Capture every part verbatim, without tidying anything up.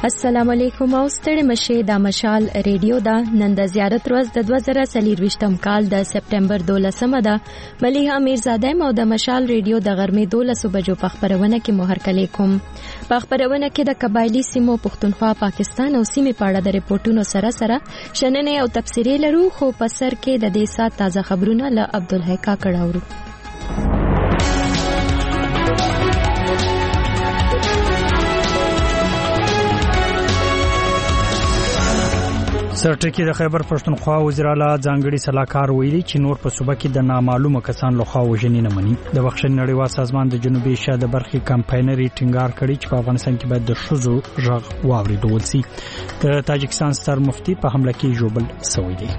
السلام علیکم او ستړي مشه د مشال ریډیو دا نن د زیارت ورځ د دوه زره څلرویشتم کال د سپټمبر دولسمه ده. مليحه میرزاده مو د مشال ریډیو د غرمې دولسو بجو په خبرونه کې مهر کلی کوم. په خبرونه کې د قبایلی سیمو پښتونخوا پاکستان او سیمې په اړه د ریپورتونو سره سره شننې او تفسیرې لرو، خو په سر کې د دې سات تازه خبرونه له عبدالحی کاکړ اورو. سرټکی د خیبر پښتونخوا وزیر اعلی ځانګړي صلاحکار ویلي چې نور په صوبه کې د نامعلومه کسان لخوا وژنې نه مني. د بخښنې نړیوال سازمان د جنوبي ایشیا د برخې کمپاینري ټینګار کړی چې په افغانستان کې باید د ښځو غږ واوریدل شي. د تاجکستان ستر مفتي په حمله کې ژوبل شوی دی.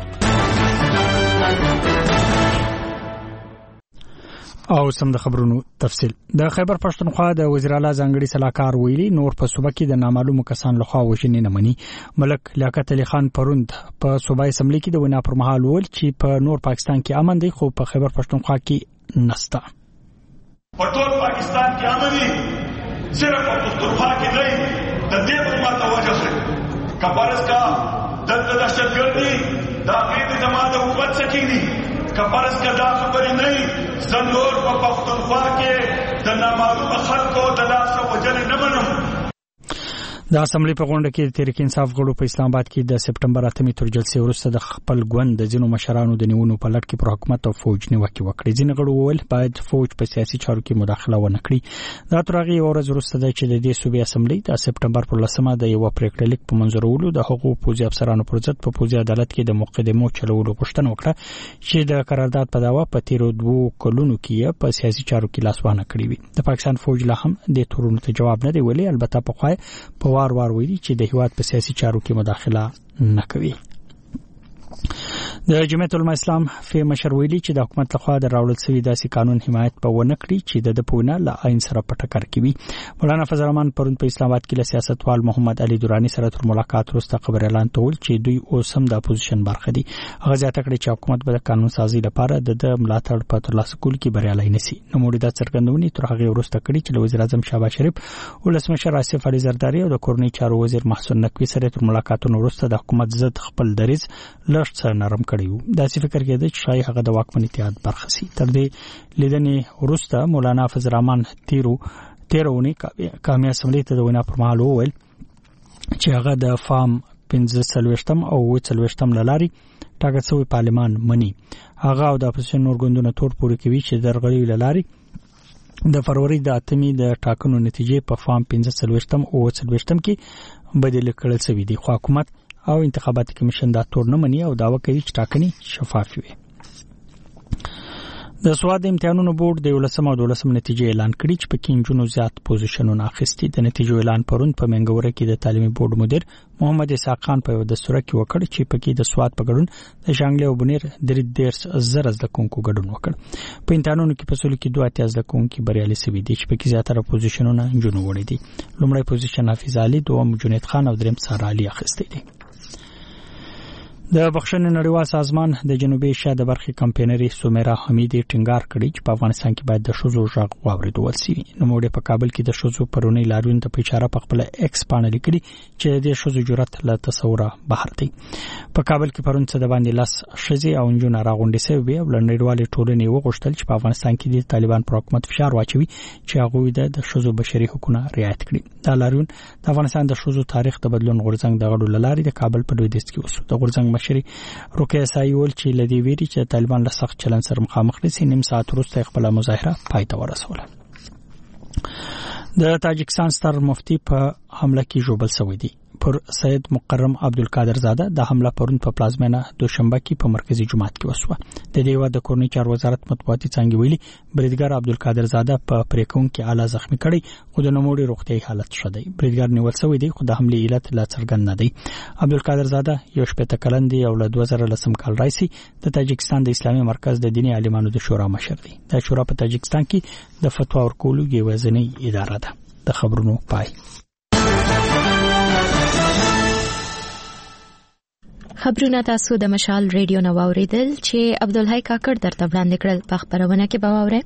او سم د خبرونو تفصیل. د خیبر پښتونخوا د وزیر اعلی ځانګړي صلاحکار ویلي نور په صوبه کې د نامعلومو کسان لخوا وژنې نه مني. ملک لیاقت علي خان پروند په صوبایي اسمبلی کې د وینا پر مهال ویل چې په نور پاکستان کې امن دی، خو په خیبر پښتونخوا کې نسته. په ټول پاکستان کې امن دی، صرف په پښتونخوا کې نه. د دې په ماته وجه سره کبارس کا د دهشتګردي د اقلیم جماعت حکومت سکینی کبارس کا دا خبرې نه زنور په پښتونخوا کې د نامعلومه خلکو د لاس وجل نه منم. د اسمبلی په غونډه کې د تحریک انصاف غړو په اسلام آباد کې د سپټمبر اتمې تر جلسې وروسته د خپل ګوند د ځینو مشرانو د نیونو په لړ کې پر حکومت او فوج نیوکه وکړه. ځینې غړو وویل باید فوج په سیاسي چارو کې مداخله ونه کړي. دا تر هغه یو ورځ وروسته ده چې د دې صوبې اسمبلی د سپټمبر پر لسمه د یو پریکړه لیک په منځورولو د حقوقو پوځي افسرانو پر ضد په پوځي عدالت کې د مقدمو چلولو غوښتنه وکړه چې د قرارداد په داوا په تیرو دوو کلونو کې په سیاسي چارو کې لاسوهنه کړې وي. د پاکستان فوج لا هم د تورونو ته جواب نه دی ویلي، البته په خوای په وار وار ویلي چې د هیواد په سیاسي چارو کې مداخله نه کوي. د جمعیت العلماء اسلام فی مشر ویلي چې د حکومت لخوا د راوړل شوی داسې قانون حمایت په ونه کړی چې د پونه له عین سره په ټکر کې وي. مولانا فضل الرحمن پرون په اسلام آباد کې له سیاستوال محمد علي درانی سره تر ملاقات وروسته خبر اعلان کول چې دوی اوس هم د اپوزیشن برخه دي. هغه زیاته کړې چې حکومت به د قانون سازي لپاره د ملاتړ په ترلاسه کول کې بریالي نشي. نو موږ د څرګندونې تر هغه وروسته کړی چې وزیر اعظم شهباز شریف، ولسمشر آصف علي زرداری او د کورنۍ چارو وزیر محسن نقوی سره تر ملاقاتونو وروسته د حکومت ضد خپل دریځ لږ نرم کړی وو. داسې فکر کېده چې شای هغه د واکمن اتحاد برخه سي. تر دې لیدنې وروسته مولانا فضل الرحمن تیرو تیرونی قومي اسمبلی ته د وینا پر مهال وویل چې هغه د فام پنځه څلوېښتم او اووه څلوېښتم لاري ټاکل شوی پارلمان مني. هغه او د اپوزیشن نور ګوندونو تور پورې کوي چې درغلي لاري د فروری د اتمې د ټاکنو نتیجې په فام پنځه څلوېښتم او اووه څلوېښتم کې بدل کړل شوی دي، خو حکومت او انتخاباتي کمیشن دا تور نه مني او داوا کوي چې ټاکنې شفاف وي. د سواد امتحانونو بورډ د ولسم او دولسم نتیجې اعلان کړي چې په کې جنونو زیات پوزیشنونه اخیستي. د نتیجو اعلان پرون په منګوره کې د تعلیمي بورډ مدیر محمد اسحاق خان په دستور کې وکړ چې په کې د سواد په ګډون د شانګلې او بنیر درې دیرش زره زده کوونکو ګډون وکړ. په امتحانونو کې په سلو کې دوه اتیا زده کوونکي بریالي شوي دي چې په کې زیاتره پوزیشنونه جنونو وړي دي. لومړی پوزیشن حافظ علي، دوم جنید خان او دریم ساره علي اخیستی دي. د بخښنې نړیوال سازمان د جنوبي ایشیا د برخې کمپاینري سومیرا حمیدي ټینګار کړی چې په افغانستان کې باید د ښځو غږ واوریدل شي. نو موږ په کابل کې د ښځو پرونی لاریون ته په اشاره په خپل ایکس باندې لیکلي چې د ښځو جرأت له تصوره بهر دی. په کابل کې پرون څه د باندې لاس ښځې او نجونې راغونډې شوې او لنډیوالې ټولنې وغوښتل چې په افغانستان کې د طالبان پر حکومت فشار واچوي چې هغه د ښځو بشري حقوقونه رعایت کړي. دا لاریون د افغانستان د ښځو تاریخ د بدلون غورځنګ د غړو لاري د کابل په لویدیځ کې وسو. د غورځنګ مشري روکیا سایول چې لدی ویری چې طالبان له سخت چلن سره مخامخ دي، نیم ساعت وروسته خپل مظاهره پای ته ورسوله. د تاجکستان ستر مفتي په حمله کې ژوبل شوی دی. پر سید مقرم عبدالقادر زاده د حمله پرون په پلازمینه دوشنبه کې په مرکزی جماعت کې وسوه. د دې هیواد د کورنۍ چارو وزارت مطبوعاتي څنګه ویلي بریدګر عبدالقادر زاده په پریکون کې اعلی زخمی کړي، خو د نوموړي روغتیايي حالت ښه دی. بریدګر نیول شوی دی خو د حمله علت لا څرګند نه دی. عبدالقادر زاده یو شپږ کلن دی او له دوه زره لسم کال راځي د تاجکستان د اسلامي مرکز د دیني عالمانو د شورا مشر دی. دا شورا په تاجکستان کې د فتوا ورکولو یوازینۍ اداره ده. د خبرونو پای. خبرونه تاسو د مشال ریډیو نو اوریدل چې عبدالحی کاکړ درته وړاندې کړل. په خبرونه کې به واورئ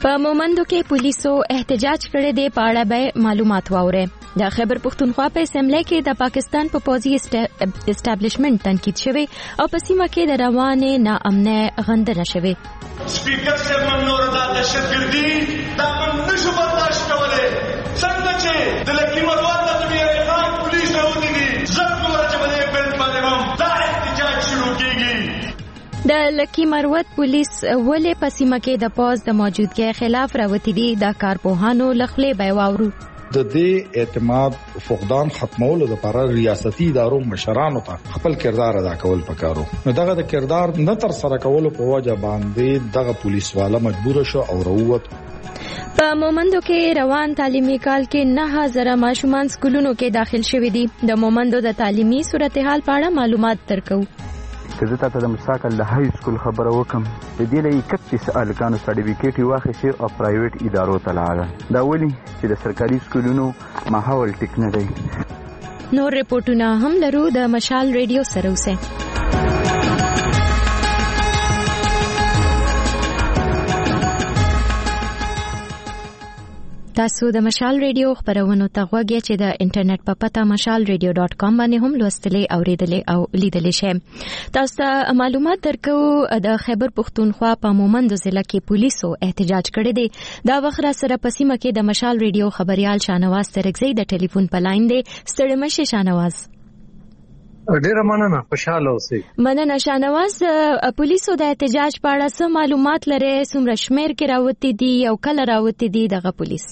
په مومندو کې پولیسو احتجاج کړی دی، په اړه به معلومات واورئ. د خیبر پښتونخوا په اسمبلی کې د پاکستان په پوځي اسټابلیشمنت تنقید شوی او په سیمه کې د روانې ناامنۍ غندنه شوې. سپیکر صاحب من نور دا دهشتګردي دا من نشو برداشت کولای. څنګه چې د لکي مروان د طبيعي خان پولیس راوتی دي زه نور چې باندې بل باندې هم دا احتجاج شروع کیږي. د لکی مروت پولیس ولې په سیمه کې د پوز د موجودګۍ خلاف راوتی دي د کارپوهانو لخلې به واورو. د دې اعتماد فقدان ختمولو لپاره ریاستي ادارو مشرانو ته خپل کردار ادا کول پکارو. نو دغه د کردار نه تر سره کول په وجه باندې دغه پولیس والا مجبور شو او وروت. په مومندو کې روان تعلیمي کال کې نه هزاره ماشومان سکولونو کې داخل شوي دي. د مومندو د تعلیمي صورتحال په اړه معلومات درکو. که زه تاسو د مستقل د های سکول خبره وکم، د دې لې اکتیس الکانو سرټیفیکیټ واخیسته او پرایویټ ادارو ته لاړل. دا ولي چې د سرکاري سکولونو ماحول ټیک نه دی. نور ریپورتونه هم لرو د مشال ریډیو سره اوسه. تاسو د مشال ریډیو خبرونو ته غوږی چې د انټرنیټ په پته مشال ریډیو ډاټ کام باندې هم لوستلې او ریډلې او لیدلې شئ. تاسو ته معلومات درکو د خیبر پښتونخوا په مومند ضلع کې پولیسو احتجاج کړی دی. دا وخت را سره په سیمه کې د مشال ریډیو خبريال شانواز ترکزی د ټلیفون په لاین دی. ستړي مشه شانواز. ډیره مننه، خوشاله اوسئ. مننه شانواز. پولیسو د احتجاج په اړه څه معلومات لري؟ څومره شمیر کې راوتی دي او کله راوتی دي دغه پولیس؟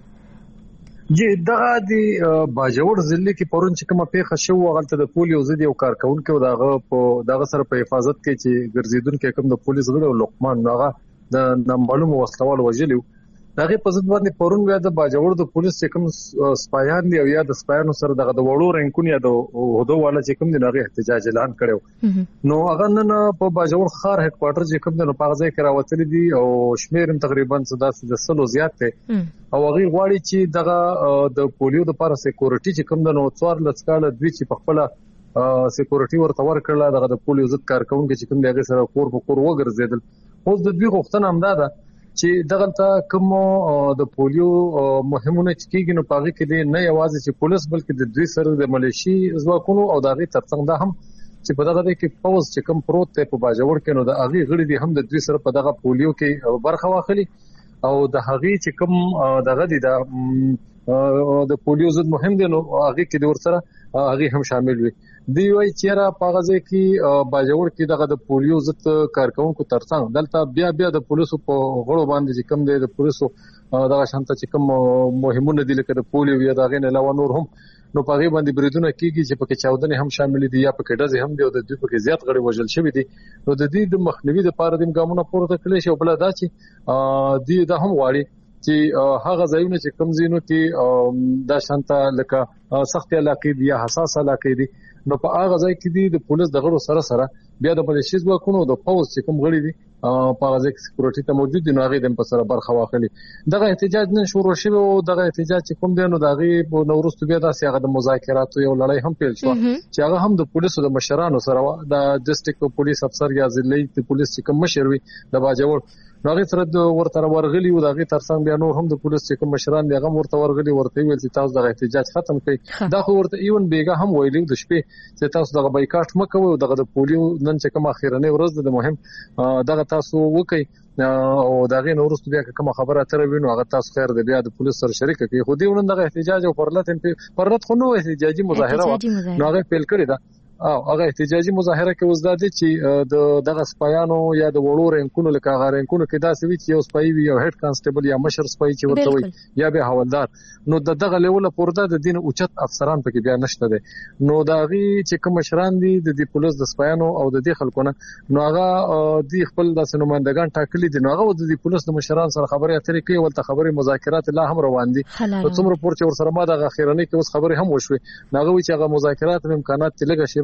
جی دغه دی باجوړ ضلع کې پرون چې کومه پیښه شو هغه د پولیو ضد یو کارکونکو دغه په دغه سره په حفاظت کې چې ګرځیدونکو کوم د پولیس غړي لقمان هغه د نامعلوم وسلوال وجلو دغه په ضد باندې پرون بیا د باجوړ د پولیس چې کوم سپایان دی او یا د سپایانو سره دغه د وړو رنکونی د هدو والا چې کوم د هغه احتجاج اعلان کړو. نو هغه نن په باجوړ خار هډ کوارټر چې کوم د پاغځای کې راوتل دي او شمیر تقریبا د سلو زیات دی او هغه غواړي چې دغه د پولیو د لپاره سکیورټي چې کوم د نو څوار لڅکاله دوی چې په خپل سکیورټي ورته ورکړل دغه د پولیو ضد کارکونکو چې کوم دغه سره کور په کور وګرځیدل. اوس د دوی غوښتنه هم ده چې دغه ته کوم د پولیو مهمونه چې کېږي نو پاغي کې دی نه یوازې چې پولیس بلکې د دوی سره د ملیشي ځواکونو او دغه ترڅنګ ده هم چې په دغه کې پوز چې کوم پروت ته په باجوړ کې نو د اغي غړي دي هم د دوی سره په دغه پولیو کې برخه واخلي او د هغه چې کوم دغه دي د پولیو ضد مهم دي نو هغه کې د ورسره هغه هم شامل وي. دی وای چیرې پاغزه کې باجوړ کې دغه د پولیو ضد کارکونکو ترڅنګ دلته بیا بیا د پولیسو په غړو باندې چې کوم دی د پولیسو دغه شانته چې کوم مهمونه دي لکه د پولیو یا دغه نه علاوه نور هم نو پاغي باندې بریدونه کیږي چې پکې چاودنې هم شامل دي یا پکې ډزې هم دي او د دوی پکې زیات غړي وژل شوی دي. نو د دې د مخنیوي لپاره د ګامونو پورته کړل شي او بل دا چې دی دا هم واړي چې هغه ځایونه چې کوم زینو کې دا شانته لکه سخت علاقې دي یا حساس علاقې دي نو په هغه ځای کې دي د پولیس د غړو سره سره بیا د ملیشي ځواکونو د پوز چې کوم غړي دي په هغه ځای کې سکیورټي ته موجود دي نو هغه د په سره برخه واخلي. دغه احتجاج نن شروع شوی او دغه احتجاج چې کوم دی نو دغه په نورستو بیا د سیاغه د مذاکراتو یو لړۍ هم پیل شو چې هغه هم د پولیسو د مشرانو سره د ډیسټریکټ پولیس افسر یا ضلعي پولیس چې کوم مشر وي د باجوړ نو هغه سره د ورته ورغلي او دغه ترڅنګ بیا نور هم د پولیس چې کوم مشران دی هغه ورته ورغلي ورته ویل چې تاسو دغه احتجاج ختم کړئ. دا خو ورته ایون بیګه هم ویلي د شپې چې تاسو دغه بایکاټ مکوئ او دغه د پولیو نن چې کوم اخیرنۍ ورځ د مهم دغه تاسو وکړئ او دغه نورستو بیا کوم خبره تر وینو هغه تاسو خیر دی بیا د پولیس سره شریک کړي. خو دی ونن دغه احتجاج او پرلت پرلت خو نو احتجاجي مظاهره نو هغه پیل کړی دا او هغه احتجاجي مظاهره کې وزدادي چې د دغه سپایانو یا د وړو رنکونو لکه هغه رنکونو کې دا سوي چې یو سپای وي یو هډ کانسټیبل یا مشر سپای چې ورته وي یا به حوالدار نو د دغه لیول پورته د دین اوچت افسران پکې بیا نشته دي. نو دا غي چې کوم مشران دي د دې پولیس د سپایانو او د دې خلکونه نو هغه د خپل د سنومندگان ټاکلي دي نو هغه د دې پولیس د مشران سره خبرې اترې کوي ولته خبرې مذاکرات لا هم روان دي. نو څومره پورته ور سره ما د اخیرنۍ کې اوس خبرې هم وشوي ناغه وی چې هغه مذاکرات امکانات تلګه شی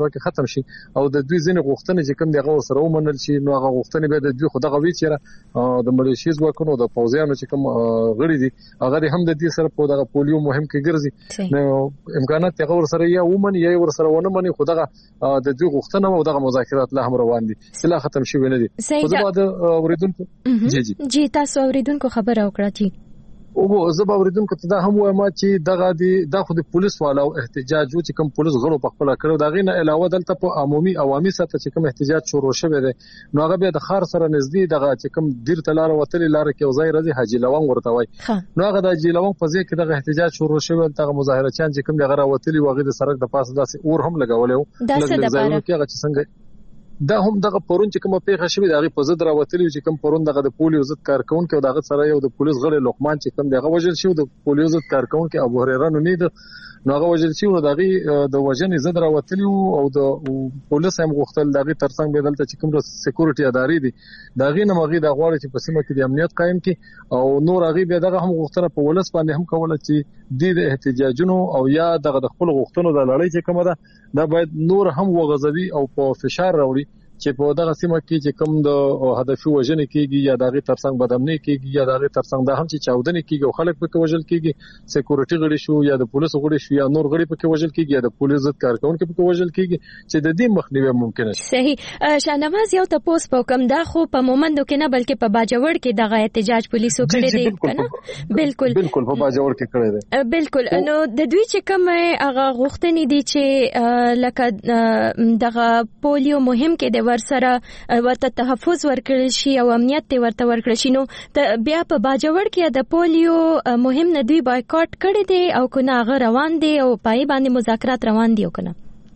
دغه کې ختم شي او د دوی ځینې غوښتنې چې کوم دغه سره ومنل شي نو هغه غوښتنې به د دوی خو دغه وی چې د ملیشي ځواکونو د پوځیانو چې کوم غړي دي هغه هم د دې سره په دغه پولیو مهم کې ګرځي نو امکانات هغه ور سره یا ومن یا ور سره ونه مني خو دغه د دوی غوښتنه او دغه مذاکرات لا هم روان دي سلا ختم شي نه دي خو زه بعد اوریدونکو جی جی جی تاسو اوریدونکو خبر او کړی چې او زه به اوریدونکو ته دا هم وایم چې دغه دی د خو د پولیس والو احتجاج چې کوم پولیس غړو په خپل کړو دا غینه علاوه دلته په عمومي عوامي سطح چې کوم احتجاج شروع شوه دی نو هغه به د خار سره نږدې دغه چې کوم ډیر تلار وتل لار کې وزای راځي حاجی لوان ورته وای نو هغه د حاجی لوان په ځای کې دغه احتجاج شروع شوه دغه مظاهره چان چې کوم دغه راوتلی وغه د سرک د پاسه داسې اور هم لګولې دا څه د باره کې هغه څنګه دا هم دغه پرون چې کومه پیښه شوې دغه په ضد راوتلی چې کوم پرون دغه د پولیو ضد کارکونکو او دغه سره یو د پولیس غړي لقمان چې کوم دغه وجل شو د پولیو ضد کارکونکو ابو هريره نو نه نو هغه وجل شو دغه د وجنې ضد راوتلی او د پولیس هم غوښتل دغه ترڅنګ به دلته چې کوم د سکیورټي ادارې دي دغه نه مغي د غواړي چې په سیمه کې د امنیت قائم کړي او نور هغه به دغه هم غوښتنه په ولس باندې هم کوله چې د احتجاجونو او یا دغه د خپل غوښتنو د لړۍ چې کومه ده دا باید نور هم وغځوي او په فشار راوړي چې په دغه سیمه کې چې کوم د هدفي وژنې کېږي یا دغه ترڅنګ بدامنۍ کېږي یا دغه ترڅنګ د هم چې چاودنې کېږي او خلک پکې وژل کېږي سکیورټي غړي شو یا د پولیسو غړي شو یا نور غړي پکې وژل کېږي یا د پولیس ضد کارکونکو پکې وژل کېږي چې د دې مخنیوي ممکن شي صحیح شاهنواز یو تاسو په کوم دا خو په مومندو کې نه بلکې په باجوړ کې دغه احتجاج پولیسو کړی دی کنه بالکل بالکل په باجوړ کې کړی دی بالکل نو د دوی چې کوم هغه غوښتنې دي چې لکه دغه پولیو مهم کې د ورسره ورته تحفظ ورکړل شي او امنیت ته ورته ورکړل شي نو بیا په باجوړ کې د پولیو مهم نه دوی بایکاټ کړی دی او کنه هغه روان دي او پای باندې مذاکرات روان دي او کنه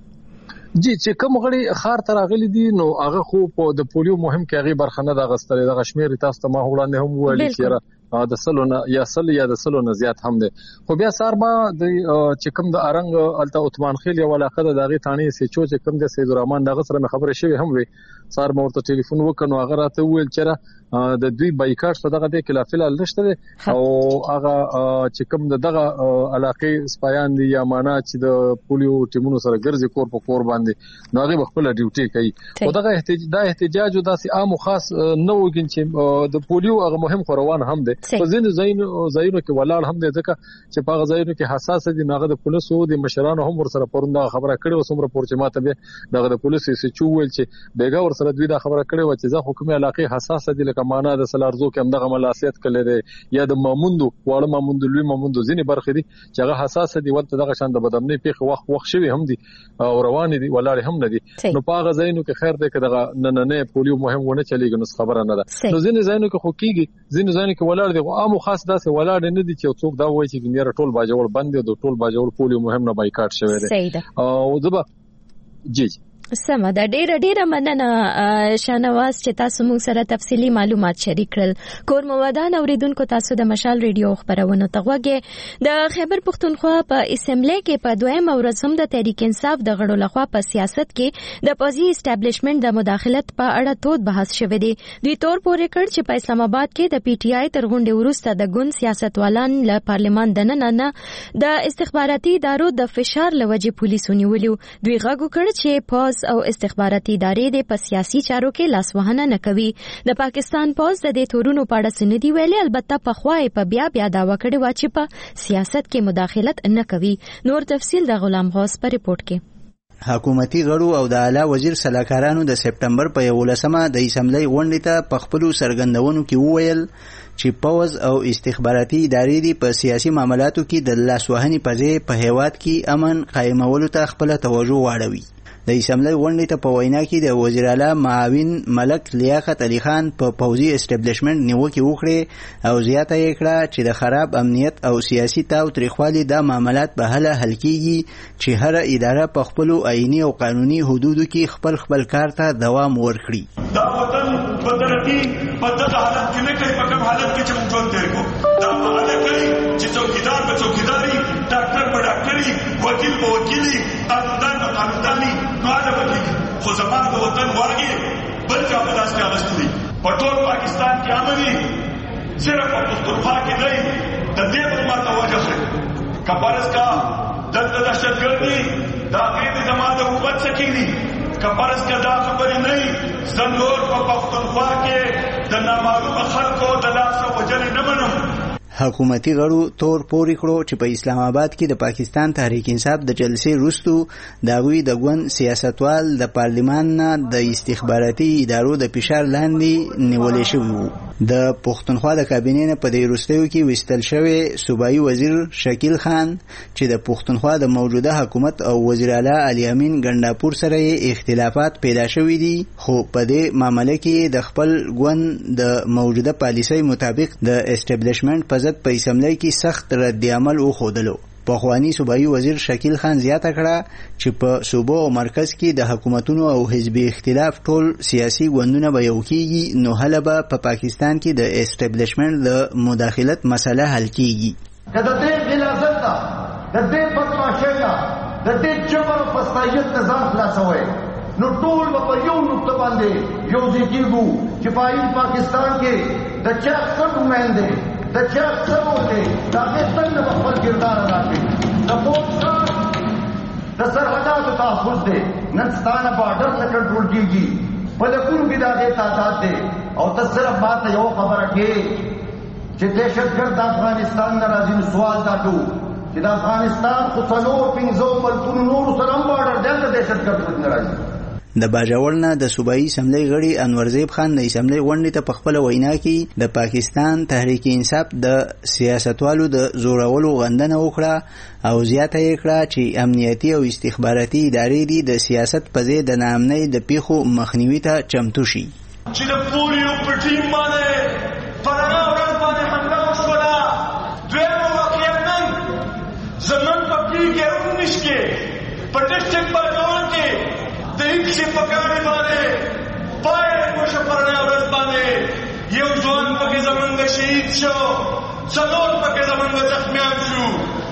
جی چې کوم غړي خار تر غلي دي نو هغه خو په د پولیو مهم کې هغه برخنه د غستلې د غشمیر تاسو ته ما وړاندې هم ویل چې د سلونه یا سل یا د سلونه زیات هم دي خو بیا سار ما د چې کوم د ارنګ الته عثمان خیل یو علاقه د دغه تانی سچو چې کوم د سید الرحمن دغه سره خبره شوی هم وي سار ما ورته ټلیفون وکړو هغه راته ویل چې د دوی بایکاټ څخه دغه د خلافل نشته او هغه چې کوم دغه علاقې سپایان دي یا معنا چې د پولیو ټیمونو سره ګرځي کور په کور باندې نو هغه خپل ډیوټي کوي او دغه احتجاج د احتجاج داسې عام خاص نه وګین چې د پولیو هغه مهم خوروان هم دي په ځینې ځایونو ځایونو کې ولاړ هم دي ځکه چې په هغه ځایونو کې حساس دي ناغه د پولیسو د مشرانو هم ور سره پرونده خبره کړې و سمره پورچ ماته به دغه د پولیسو سچو ویل چې بیګا ور سره دوی دا خبره کړې و چې ځکه حکومت علاقې حساس دي لکه معنا د سلارزو کې هم دغه ملاسیت کړي دي یا د ماموندو واړه ماموندو لوی ماموندو ځینې برخې دي چې هغه حساس دي ولته دغه شان د بدامنۍ پیښه وخت وخت شوی هم دي او روان دي ولاړ هم نه دي نو په هغه ځایونو کې خیر دی کداغه نه نه پولیو مهم ونه چلیږي نو خبره نه ده نو ځینې ځایونو کې خو کېږي ځینې ځایونو کې ولاړ دي عام خاص داسې ولاړ نه دي چې څوک دا وایي چې ګنیر ټول باجوړ بند دي ټول باجوړ پولیو مهم نه بایکاټ شوی دی او دبا جی سمه دا ډیره ډیره مننه شاهنواز چې تاسو موږ سره تفصیلی معلومات شریک کړل کور موادان اوریدونکو تاسو د مشال ریډیو خبرونه تغوګه د خیبر پختونخوا په اسمبلی کې په دویم ورځ هم د تحریک انصاف د غړو لخوا په سیاست کې د پوزي اسټابلیشمنت د مداخلت په اړه تود بحث شوه دی دوی تور پورې کړ چې په اسلام آباد کې د پی ټی آی تر غونډې وروسته د ګوند سیاستوالان له پارلمان دننه نه د استخباراتي ادارو د فشار لوجې پولیسو نیولیو دوی غږ وکړ چې پوز او استخباراتي ادارې د سیاسي چارو کې لاسوهنه نه کوي د پاکستان پوز د دې تورونو په اړه سندې ویلي البته په خوای په بیا بیا داوا کړی و چې په سیاست کې مداخلت نه کوي نور تفصیل د غلام غوث په ریپورت کې حکومتي غړو او د اعلی وزیر سلاکارانو د سپټمبر په یولسمه د اسمبلی غونډې ته په خپل سرګندونو کې وویل چې پوز او استخباراتي ادارې دی په سیاسي معاملاتو کې د لاسوهنې په ځای په هیواد کې امن قائمولو ته خپل توجه واړوي د اسمبلی غونډې ته په وینا کې د وزیر اعلی معاون ملک لیاقت علي خان په پوزي اسټابلیشمنت نیوکه وکړه او زیاته یې کړه چې د خراب امنیت او سیاسي تاو تریخوالي د معاملات به هله حل کیږي چې هر اداره په خپل آئینی او قانوني حدودو کې خپل خپل کار ته دوام ورکړي دا وطن بدرتي په دغه حالت کې نه کوي په کوم حالت کې چې موږ ټول تیر کو دا معنا کوي چې څوکیدار په څوکیداری ډاکټر په ډاکټري وکیل په وکیلي قانوندان په قانونداني نو دا بدلېږي خو زموږ د وطن واګي بل چا په داسې اغستلي په ټول پاکستان کې امني صرف په پښتونخوا کې دی د دې په ماته وجه شي کفارس کا دلته دهشتګردي دا غیر زماده حکومت سکینی کپرس کې دا خبرې نه زنور په پښتونخوا کې د نامعلوم خلکو د لاسه وجلې نه منم. حکومتي غړو تور پورې کړو چې په اسلام آباد کې د پاکستان تحریک انصاف د جلسې وروستو د هغوی د ګوند سیاستوال د پارلمان نه د استخباراتي ادارو د فشار لاندې نیولې شوي وو. د پښتونخوا د کابینې نه په دې وروستیو کې ویستل شوی صوبایي وزیر شکیل خان چې د پښتونخوا د موجوده حکومت او وزیر اعلی علي امین ګنډاپور سره اختلافات پیدا شوي دي، خو په دې معاملې کې د خپل ګوند د موجوده پالیسۍ مطابق د اسټابلیشمنت په ضد په اسمبلی کې سخت رد عمل وښودلو. پخوانی صوبایي وزیر شکیل خان زیاته کړه چې په صوبو او مرکز کې د حکومتونو او حزبي اختلاف ټول سیاسي ګوندونه به یو کېږي، نو هله به په پاکستان کې د اسټابلیشمنت د مداخلت مسله حل کېږي. که د دې غلاظت ده، د دې بدمعاشۍ ده، د دې جبر او پستایت نظام خلاصوي، نو ټول به په یو نقطه باندې یو ځای کېږو چې په پاکستان کې د چا څه نماینده د چا څه وکړي دا هغې څنګه به خپل کردار ادا کړي. د پوځ کار د سرحداتو تحفظ دی، نن ستا نه باډر نه کنټرول کېږي، په لکونو کې د هغې تعداد دی، او ته صرف ما ته یو خبره کې چې دهشتګرد د افغانستان نه راځي. نو سوال دا کو چې د افغانستان خو څلور پنځو ملکونو نورو سره هم باډر دی، هلته دهشتګرد نه راځي. د باجوړ نه د صوبایي اسمبلی غړي انورزیب خان د اسمبلی غونډې ته په خپله وینا کې د پاکستان تحریک انصاف د سیاستوالو د زورولو غندنه وکړه او زیاته یې کړه چې امنیتي او استخباراتي ادارې دي د سیاست په ځای د ناامنۍ د پیښو مخنیوي ته چمتو شي. چې د پولیو په ټیم باندې پرانا ورځ باندې حمله وشوله. دویمه واقعیت نن زموږ په پي کې اونیس کې په ډسټرکټ باجوړ کې د هیڅ شي په ګاډي باندې پای وشو پرانا ورځ باندې یو ځوان پکې زمونږ شهید شو، څلور پکې زمونږ زخمیان شو.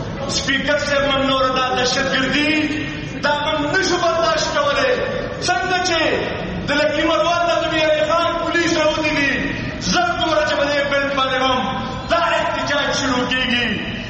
سپیکر صاحب من نور دا دهشتګردي دا من نشو برداشت کولی. څنګه چې د لکي مروان د نبي علي خان پولیس راوتي دي، زر دومره چې په دې بیلټ باندې هم دا احتجاج شروع کېږي.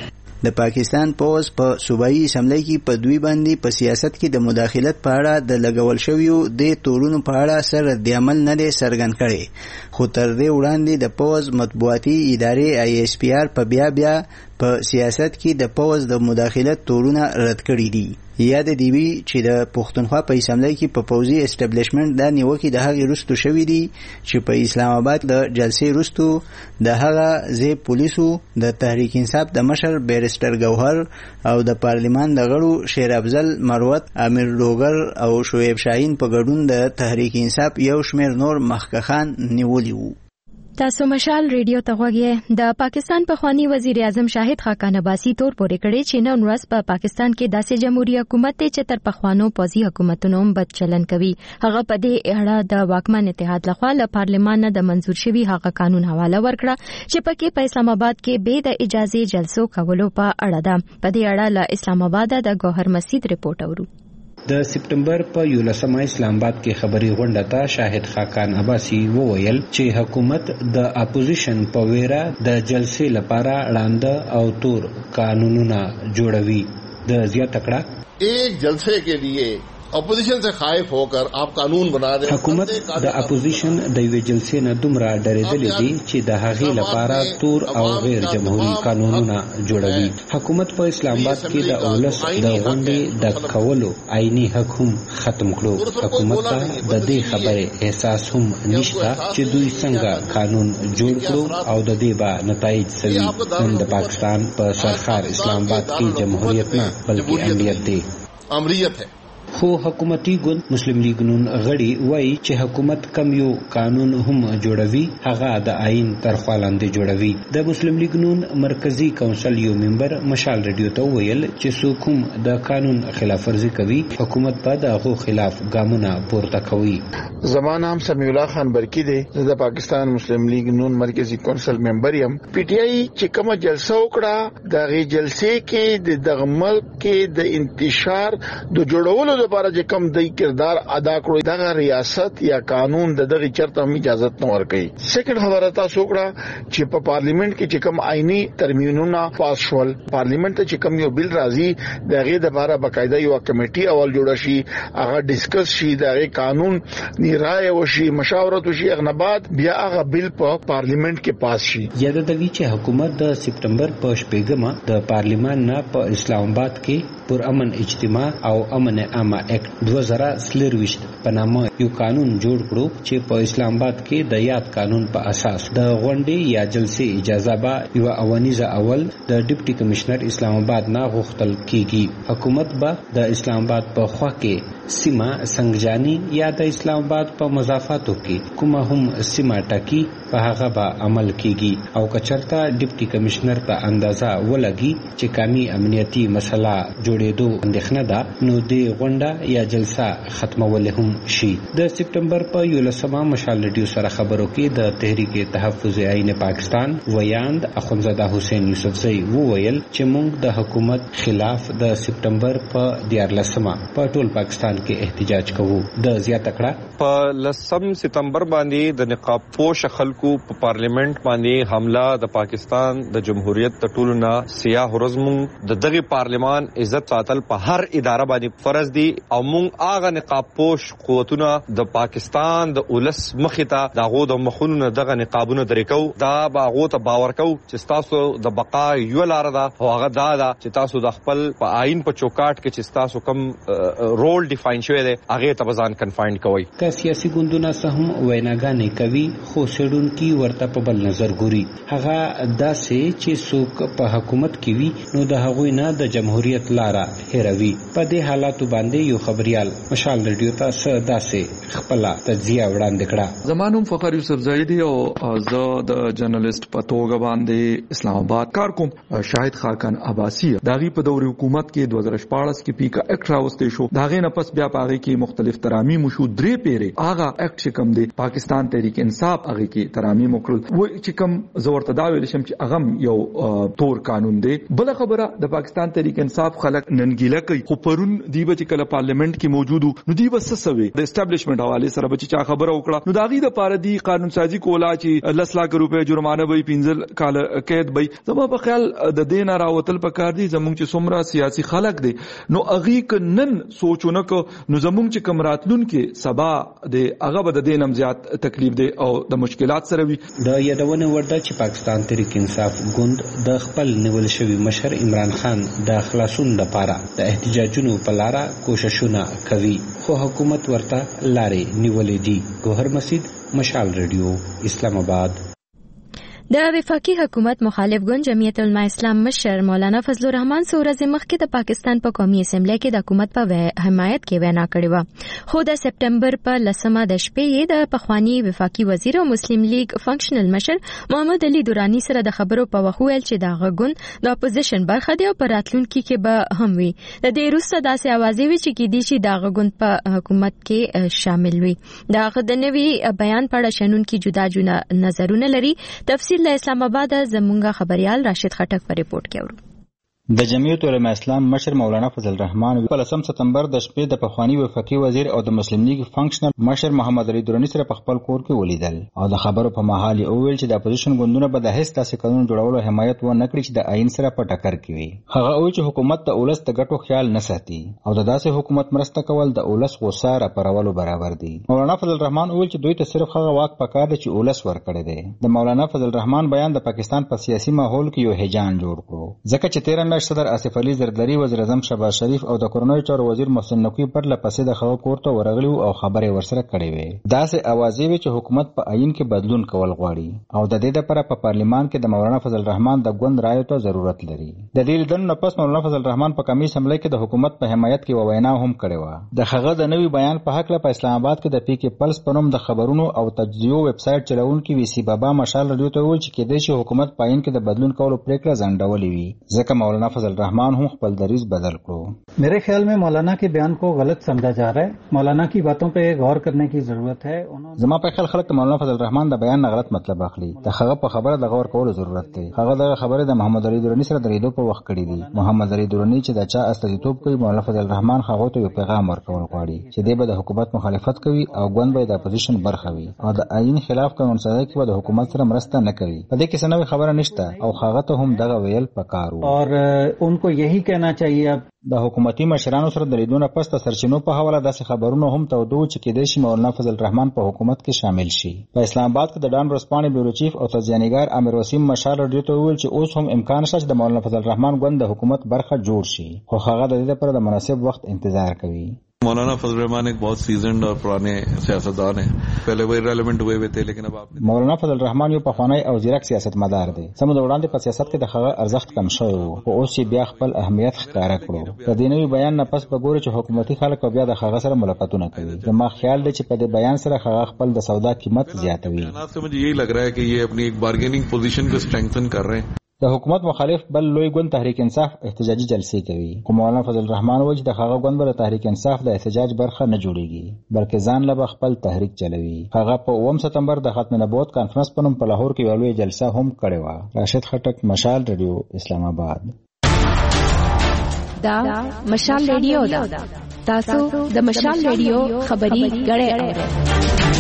د پاکستان پوز په صوبایي اسمبلی کې په دوی باندې په سیاست کې د مداخلت په اړه د لګول شویو د تورونو په اړه سره رد عمل نه دی څرګند کړی، خو تر دې وړاندې د پوز مطبوعاتي ادارې آی ایس پی آر په بیا بیا په سیاست کې د پوز د مداخلت تورونه رد کړي دي. یاد دی وی چې د پښتونخوا په اسمبلی کې په پوزي اسټابلیشمنت د نیوکې د هغې وروستو شوي دي چې په اسلام آباد د جلسې وروستو د هغه ځای پولیسو د تحریک انصاف د مشر بیرسټر ګوهر او د پارلمان د غړو شیر افضل مروت، امیر ډوګر او شعیب شاهین په ګډون د تحریک انصاف یو شمیر نور مخکښان نیولي وو. تاسو مشال ریډیو ته غوږی. د پاکستان پخوانی وزیر اعظم شاهد خاقان عباسی تور پورې کړی چې نن ورځ په پاکستان کې داسې جمهوریت حکومت ته چې تر پخوانو پوځي حکومتونو هم بد چلن کوي. هغه په دې اړه د واکمن اتحاد لخوا له پارلمان نه د منزور شوي هغه قانون حواله ورکړه چې پکې په اسلام آباد کې بې د اجازه جلسو کولو په اړه ده. په دې اړه له اسلام آباد د ګوهر مسجد رپورټ اورو. د سپټمبر په یولسمه اسلام آباد کې خبري غونډه ته شاهد خاقان عباسی وویل چې حکومت د اپوزیشن په ویره د جلسې لپاره وړاندې او تور قانونونه جوړوي. د زیاته کړه ایک جلسے کے لیے اپوزیشن سے خائف ہو کر آپ قانون بنا دیں. حکومت د اپوزیشن د یوې جلسې نه دومره ډارېدلې دي چې د هغې لپاره تور او غیر جمهوري قانونونه جوړوي. حکومت په اسلام آباد کې د اولس د غونډې د کولو عیني حق هم ختم کړو. حکومت ته د دې خبرې احساس هم نشته چې دوی څنګه قانون جوړ کړو او د دې به نتایج سوي. نن د پاکستان په سرخار اسلام آباد کې جمهوریت نه بلکې امریت دی. امریت ہے. خو حکومتي ګوند مسلم لیگ نون غړي وایي چې حکومت کم یو قانون هم جوړوي هغه د آئین تر خوا لاندې جوړوي. د مسلم لیگ نون مرکزی کونسل یو ممبر مشال ریډیو ته ویل چې څوک هم د قانون خلاف ورزي کوي حکومت په دغه خلاف ګامونه پورته کوي. زما نام سمیع الله خان برکی دی. زه د پاکستان مسلم لیگ نون مرکزی کونسل ممبر یم. پی ټی آی چې کومه جلسه وکړه دغه جلسې کې د دغه ملک کې د انتشار د جوړولو د لپاره چې کم دی کردار ادا کړو دغه ریاست یا قانون د دغه چرته هم اجازه نه ورکړي. سیکنډ خبره تاسو کړه چې په پارلیمنت کې چې کم آئینی ترمینونه پاس شول، پارلیمنت ته چې کم یو بل راځي دغه د لپاره باقاعده یو کمیټي اول جوړ شي، هغه ډیسکس شي، دغه قانون نی رائے وشي، مشاورت وشي، هغه بعد بیا هغه بل په پارلیمنت کې پاس شي. یاد دوی چې حکومت د سپټمبر په شپږمه د پارلیمان نه په اسلام آباد کې پر امن اجتماع او امن عامه اکټ دوه زره څلرويشت په نامه یو قانون جوړ کړو چې په اسلام آباد کې د یاد قانون په اساس د غونډې یا جلسې اجازه به یو اونیزه اول د ډیپټي کمشنر اسلام آباد نه غوښتل کیږي. حکومت به د اسلام آباد په خوا کې سیمه سنگجانی یا د اسلام آباد په مضافاتو کې کومه هم سیمه ټاکی په هغه به عمل کیږي او کچرتا ډیپټي کمشنر ته اندازه ولګي چې کمی امنیتی مسله جوړېدو اندېښنه ده نو د غونډه یا جلسه ختمول هم شي. د سپټمبر په یولسمه مشال ریډیو سره خبرو کې د تحریک تحفظ عین پاکستان ویاند اخونزاده حسین یوسفزئی وویل چې موږ د حکومت خلاف د سپټمبر په دیارلسمه په ټول پاکستان کې احتجاج کوو. د زیاته کړه په لسم ستمبر باندې د نقاب پوش خلکو په پارلیمنت باندې حمله د پاکستان د جمهوریت د ټولو نه سیاه ورځ مونږ د دغه پارلیمان عزت ساتل په هر اداره باندې فرض دي او مونږ هغه نقاب پوش قوتونه د پاکستان د اولس مخته دغه د مخونو دغه نقابونه درې کو دا باغو ته باور کو چې تاسو د بقا یو لار ده او هغه دا ده چې تاسو د خپل په آئین په چوکاټ کې چې تاسو کم رول ډیفاین شوی دی هغه ته بزان کنفاینډ کوي. که سیاسي ګوندونه سهم ویناګانې کوي خو سړونکي ورته په بل نظر ګوري. هغه داسې چې څوک په حکومت کې وي نو د هغوی نه د جمهوریت لاره هیروي. په دې حالاتو باندې یو خبريال مشال ریډیو ته څه داسې خپل تجزیه وړاندې کړه. زمانوم فخر یوسفزئی دی او زه د جرنالست په توګه باندې اسلام آباد کار کوم. شاهد خاکان عباسی داغي په دور حکومت کې دوه زره شپاړس کې پیکا اکټ راوستي شو. داغه نه پس بیا پاره کې مختلف ترامیم شو. درې پیره هغه اکټ چې کوم دی پاکستان تحریک انصاف هغه کې ترامیم وکړل و چې کوم زورته دا ویل شم چې هغه یو تور قانون دی. بل خبره د پاکستان تحریک انصاف خلک ننګیله کوي خو پرون دی به چې کله پارلیمنت کې موجودو نو دی بس سوي د اسټابلیشمنت حواله سره به چې خبره وکړه نو داغي د پاره دی قانون سازي کولا چې لس لک روپے جرمانه وي پنځل کال قید وي. زما په خیال د دین راوتل پکار دي زمونږ چې څومره سیاسي خلک دي نو اغي ک نن سوچونه کو نو زمونږ چې کمراتلون کې سبا د هغه به د دینم زیات تکلیف دی او د مشکلات سره وي. د یادونه ورده چې پاکستان تحریک انصاف ګوند د خپل نیول شوی مشر عمران خان د خلاصون لپاره د احتجاجونو په لار کوششونه کوي خو حکومت ورته لارې نیولې دي. ګوهر مسجد مشال ریډیو اسلام آباد. د وفاقي حکومت مخالف ګوند جمعیت العلماء اسلام مشر مولانا فضل الرحمن څو ورځې مخکې د پاکستان په قومي اسمبلی کې د حکومت په حمایت کې وینا کړې و خو د سپټمبر په لسمه د شپې د پخوانی وفاقي وزیر او مسلم لیگ فنکشنل مشر محمد علي دورانی سره د خبرو په وخت ویل چې دا ګوند د اپوزیشن برخه دی او په راتلونکي کې به هم وي. د دې وروسته داسې اوازې وي چې کېدای شي دا ګوند په حکومت کې شامل وي. دا د نوي بیان په اړه شنونکي جدا جدا نظرونه لري. تفصیل د اسلام آباد زمونږه خبريال راشد خټک په ریپورت کې ورو. د جمعیت العلماء اسلام مشر مولانا فضل الرحمن په لسم ستمبر د شپې د پخوانی وفاقي وزیر او د مسلم لیگ فنکشنل مشر محمد علي دورانی سره په خپل کور کې ولیدل او د خبرو په محل او ویل چې د اپوزیشن ګوندونو به د هیڅ داسې قانون جوړولو حمایت و نه کړي چې د آئین سره په ټکر کې وي. هغه وایي چې حکومت د اولس د ګټو خیال نه ساتي او د داسې حکومت مرسته کول د اولس غوسه را پرولو برابر دي. مولانا فضل الرحمن ویل چې دوی ته صرف هغه واک پکار دی چې اولس ورکړي دي. د مولانا فضل الرحمن بیان د پاکستان په سیاسي ماحول کې یو هیجان جوړ کړو ځکه چې تیره میاشت صدر آصف علي زرداری وزیر اعظم شهباز شریف او د کورنۍ چارو وزیر محسن نقوی پر لپسې د خبرو کوړه ورغلی او خبرې ورسره کړې وې. داسې اوازې وي چې حکومت په آئین کې بدلون کول غواړي او د دې لپاره په پارلیمان کې د مولانا فضل الرحمن د ګوند رایو ته ضرورت لري. د دې لیدنو پس مولانا فضل الرحمن په قومي اسمبلی کې د حکومت په حمایت کې وینا هم کړې و. د هغه د نوي بیان په حق له په اسلام آباد کې د پی کې پلس په نوم د خبرونو او تجزیو ویب سټ چلونکي وی سی بابا مشال ریډیو ته ویل چې کېدای شي حکومت په آئین کې د بدلون کولو پریکړه ځنډولې وي ځکه مولانا مولانا فضل الرحمان هم خپل دریز بدل کړو. मेरे ख्याल में मौलाना के बयान को गलत समझा जा रहा है. मौलाना की बातों पे गौर करने की जरूरत है. زما په خیال خلک مولانا فضل الرحمان د بیان نه غلط مطلب اخلي. د هغه په خبره د غور کولو ضرورت دی. هغه د خبره د محمد علي دروني سره درېدو په وخت کړی دی. محمد علي دروني چې د چا استازیتوب کوي، مولانا فضل الرحمان هغه ته یو پیغام ورکول غواړي چې دوی به د حکومت مخالفت کوي او ګوند به د اپوزیشن برخه وي او د آئین خلاف قانون سازی کې به د حکومت سره مرسته نه کوي. په دې کې څه نوې خبره نشته او هغه ته هم دغه ویل پکارو. اور उनको यही कहना चाहिए अब د حکومتي مشرانو سره د لیدونه پس د سرچینو په حواله داسې خبرونه هم تودو چې کېدای شي مولانا فضل الرحمان په حکومت کې شامل شي. په اسلام آباد کې د ډان ورځپاڼې بیورو چیف او تجزیه‌نګار امیر وسیم مشال رادیو ته وویل چې اوس هم امکان شته چې د مولانا فضل الرحمان ګوند د حکومت برخه جوړ شي، خو هغه د دې لپاره د مناسب وخت انتظار کوي. मौलाना फजल रहमान एक बहुत सीजन्ड और पुराने सियासतदान हैं. पहले वो इरेलेवेंट हुए हुए थे, लेकिन अब आप مولانا فضل الرحمان یو پخوانی او ځیرک سیاستمدار دی. سمو د وړاندې په سیاست کې د هغه ارزښت کم شوی وو، خو اوس یې بیا خپل اهمیت ښکاره کړو. د دې نوي بیان نه پس به ګورو چې حکومتي خلک بیا د هغه سره ملاقاتونه کوي. زما خیال دی چې په دې بیان سره هغه خپل د سودا قیمت زیاتوي. मुझे यही लग रहा है कि ये अपनी एक बार्गेनिंग पोजीशन को स्ट्रेंथन कर रहे हैं. د حکومت مخالف بل لوی ګوند تحریک انصاف احتجاجي جلسې کوي، خو مولانا فضل الرحمان وایي چې د هغه ګوند به تحریک انصاف د احتجاج برخه نه جوړیږي، بلکې ځان له خپل تحریک چلوي. هغه په اووم سپتمبر د ختم نبوت کانفرنس په نوم په لاهور کې یو لوی جلسه هم کړې وه. راشد خټک، مشال رادیو، اسلام آباد. دا مشال رادیو دا تاسو د مشال رادیو خبري غړې اورئ.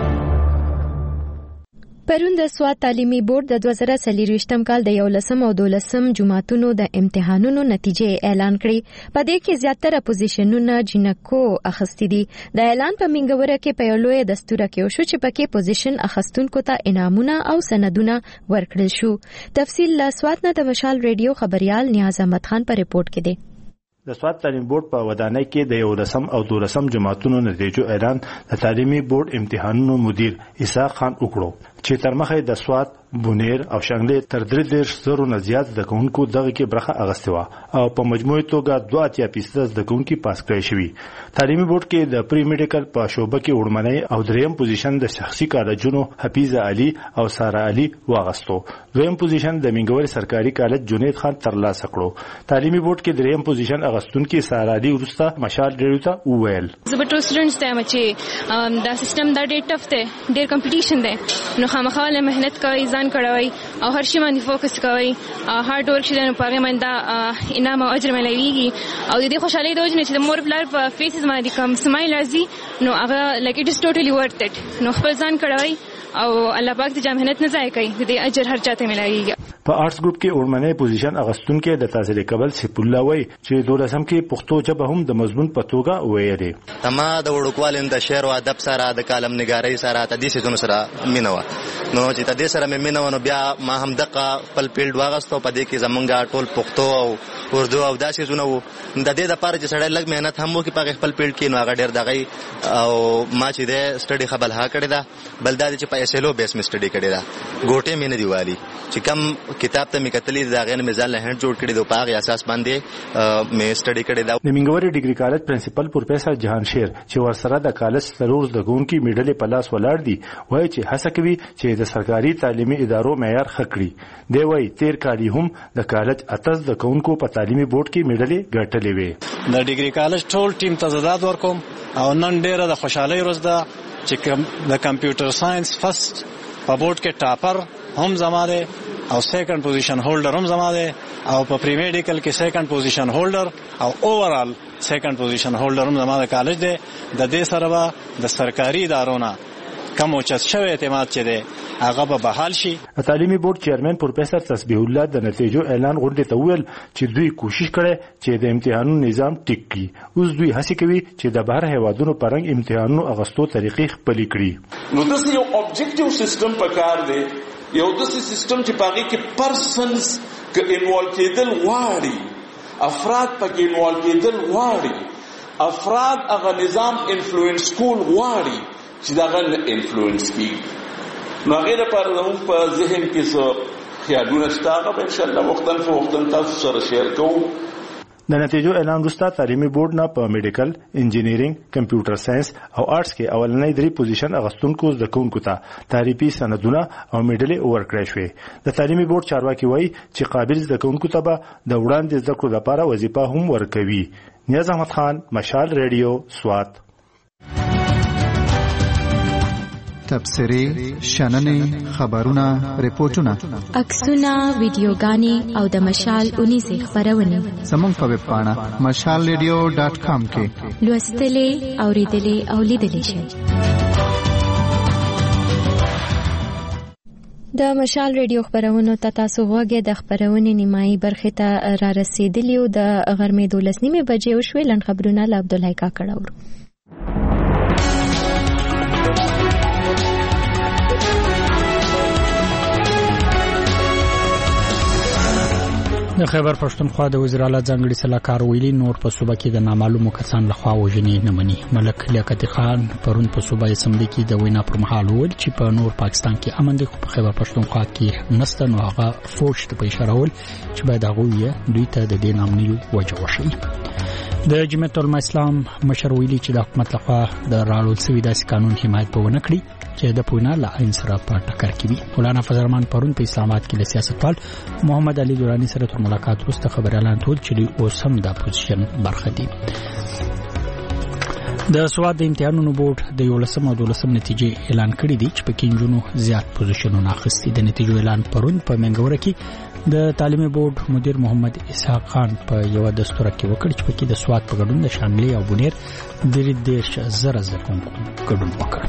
پرون د سواد تعلیمي بورډ د دوه زره څلرویشتم کال د یولسم او دولسم جماعتونو د امتحانونو نتیجې اعلان کړې. په دې کې زیاتره اپوزیشنونه جنکو اخیستي دي. د اعلان په منګوره کې په یو لوی دستور کې وشو چې پکې پوزیشن اخیستونکو ته انعامونه او سندونه ورکړل شو. تفصیل له سواد نه د مشال ریډیو خبريال نیاز احمد خان په ریپورت کې دی. د سواد تعلیم بورډ په ودانۍ کې د یولسم او دولسم جماعتونو نتیجو اعلان د تعلیمي بورډ امتحانونو مدیر اسحاق خان وکړو چې تر مخه د سواد، بونیر او شانګلې تر درې دېرش زرو نه زیات زده کوونکو دغه کې برخه اخیستې وه او په مجموعي توګه دوه اتیا فیصده زده کوونکي پاس کړی شوي. تعلیمي بورډ کې د پری میډیکل په شعبه کې وړمنۍ او دریم پوزیشن د شخصي کالجونو حفیظه علي او ساره علي واغستو. دویم پوزیشن د منګوري سرکاري کالج جنید خان ترلاسه کړو. تعلیمي بورډ کې دریم پوزیشن اغستونکي ساره علي ورسته مشال ریډیو ته وویل زه به ټول سټوډنټس ته چې دا سیستم دا ډېر ټف دی، ډېر کمپټیشن دی، نو خامخا له مهنت کوئ، ځان کړوئ او هر شي باندې فوکس کوئ. هارډ ورک چې نو پاره باندې دا انعام او اجر ملويږي او د دې خوشحالي د وجه چې د مور پلار په فیسز باندې کوم سمایل راځي نو هغه لایک اټ از ټوټلی ورث اټ. نو خپل ځان کړوئ او الله پاک دې مهنت نه ضایع کوي، د دې اجر هر چاته ملويږي. په آرټس ګروپ کې وړمنۍ پوزیشن اغستونکو د تحصیل کبل سیف الله وای چې دولسم کې پښتو ژبه هم د مضمون په توګه ویلې. تما د وړوکوالم د شعر او ادب سره د کالم نگارۍ سره د دې سيزونو سره مینه نو چې د دې سره مې مینه ونه بیا ما هم دغه خپل فیلډ واغستو. په دې کې زمونږه ټول پښتو او اردو او داسې سيزونه وو. د دې لپاره چې سړی لږ مهنت هم وکړي په خپل فیلډ کې نو هغه ډېر دغه او ما چې د سټډي خبل ها کړی دا بل دا چې په ایسلو بیس می سټډي کړی دا ګوټه مې نه دیوالي چې کم کتاب ته مې کتلې دا غن مې ځان له هند جوړ کړی د پاغه اساس باندې مې سټډي کړی دا. د منګوري ډیګري کالج پرنسپل پروفیسور جهان شیر چې ورسره د کالج سرور د ګونکي میډل په لاس ولاړ دي وایي چې هڅه کوي چې د سرکاري تعلیمي ادارو معیار ښه کړي. دی وایي تیر کال هم د کالج اتس د ګونکو په تعلیمي بورډ کې میډل ګټلې وي. د ډیګري کالج ټول ټیم ته زداد ورکوم او نن ډیره د خوشحالي ورځ ده چې د کمپیوټر ساينس فرست په بورډ کې ټاپر هم زماده او سیکنډ پوزیشن هولډر هم زماده او په پری میډیکل کې سیکنډ پوزیشن هولډر او اوورال سیکنډ پوزیشن هولډر هم زماده کالج دی. د دې سره د سرکاري ادارونو کم اوچت شوی اعتماد چې دی هغه به بحال شي. تعلیمي بورډ چیرمن پروفیسور تسبیح الله د نتیجو اعلان غونډې ته ویل چې دوی کوشش کړي چې د امتحانونو نظام ټیک کړي. اوس دوی هڅه کوي چې د بهر هیوادونو پرنګ امتحانونو اغستو طریقې خپل کړي. نو د یو اوبجیکټیو سیستم پکار دی، یو د سیستم چې پاګه کې پرسنز ک انوالو کېدل واړي، افراد پکې انوالو کېدل واړي، افراد هغه نظام انفلوئنس کول واړي چې دا غن انفلوئنس کی. نو هغه لپاره زموږ په ذهن کې څه خیالونه شته، هغه ان شاء الله وختن په وختن تاسو سره شیر کوو. د نتیجو اعلان وروسته تعلیمي بورډ نه په میډیکل، انجینرینګ، کمپیوټر ساينس او آرټس کې اولنۍ درې پوزیشن اغستونکو زده کوونکو ته تعریفي سندونه او میډلې ورکړې شوې. د تعلیمي بورډ چارواکي وایي چې قابل زده کوونکو ته به د وړاندې زده کړو لپاره وظیفه هم ورکوي. نیاز احمد خان، مشال ریډیو، سوات. تبصرې، شننې، خبرونه، ریپورتونه، عکسونه، ویډیوګانې او د مشال اونیزې خبرونه زموږ په ویب پاڼه مشال ریډیو ډاټ کام کې لوستلې، اوریدلې او لیدلې شئ. د مشال ریډیو خبرونو ته تاسو غوږی د خبرونې نیمایي برخې ته را رسیدلی او د غرمې دولس نیمې بجې وشوې. لنډ خبرونه له عبدالحی کاکړ اورو. د خیبر پښتونخوا د وزیر اعلی ځانګړي سلاکار ویلي نور په صوبه کې د نامعلومو کسانو لخوا وژنې نه مني. ملک لیاقت خان پرون په صوبه اسمبلی کې د وینا پر مهال وویل چې په نور پاکستان کې امن دی، خو په خیبر پښتونخوا کې نسته، نو هغه فوج ته په اشاره ول چې باید هغه دوی ته د دې نامنیو وجه وشي. د جمعیت العلماء اسلام مشر ویلي چې د حکومت لخوا د راړول شوی داسې قانون حمایت به ونه کړي چې د پوینا له عین سره په ټکر کې وي. مولانا فضل الرحمن پرون په اسلام آباد کې له سیاستوال محمد علي دراني سره تر ملاقات وروسته خبر اعلان کړ چې دوی اوس هم د اپوزیشن برخه دي. د سواد د امتحانونو بورډ د یولسم او دولسم نتیجې اعلان کړې دي چې په کې نجونو زیات پوزیشنونه اخیستي. د نتیجو اعلان پرون په منګوره کې د تعلیمي بورډ مدیر محمد اسحاق خان په یو دستور کې وکړ چې په کې د سواد په ګډون د شانګلې او بونیر درې دیرش زره زده کوونکو ګډون وکړ.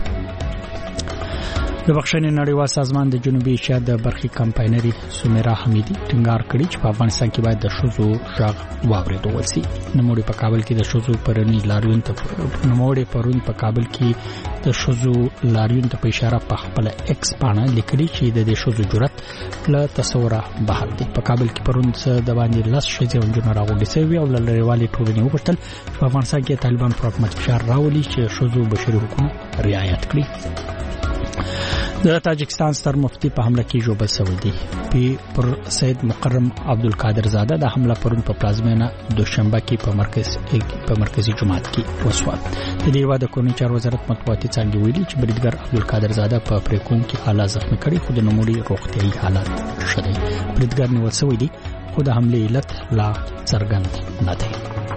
د بخښنې نړیوال سازمان د جنوبي ایشیا د برخې کمپاینري سمیرا حمیدي ټینګار کړی چې په افغانستان کې باید د شوزو ژغ واورېدل شي. نوموړي په کابل کې د شوزو پرني لاریون ته نوموړي پرون په کابل کې د شوزو لاریون ته په اشاره په خپل ایکس باندې لیکلي چې د دې شوزو جرأت له تصوره بهر دی. په کابل کې پرون څه د باندې لاس شې او جنرال راغونډي شوی او لړیوالې ټولنې وپټل چې په افغانستان کې طالبان پر حکومت فشار راولي چې شوزو بشري حقوق رعایت کړي. د تاجکستان ستر مفتی په حمله کې جوړ شوی دی. پی پر سید مکرم عبدالقادر زاده د حمله پرون په پلازمینه دوشنبه کې په مرکز په مرکزی جماعت کې وسوه. د دې واده کورنۍ چارو وزارت مطبوعاتي څنګه ویلي چې بریدګر عبدالقادر زاده په پریکون کې حالات زخمی کړي، خو د نوموړي روغتيایي حالات ښه دي. بریدګر نیول شوی دی، خو د حمله علت لا څرګند نه دی.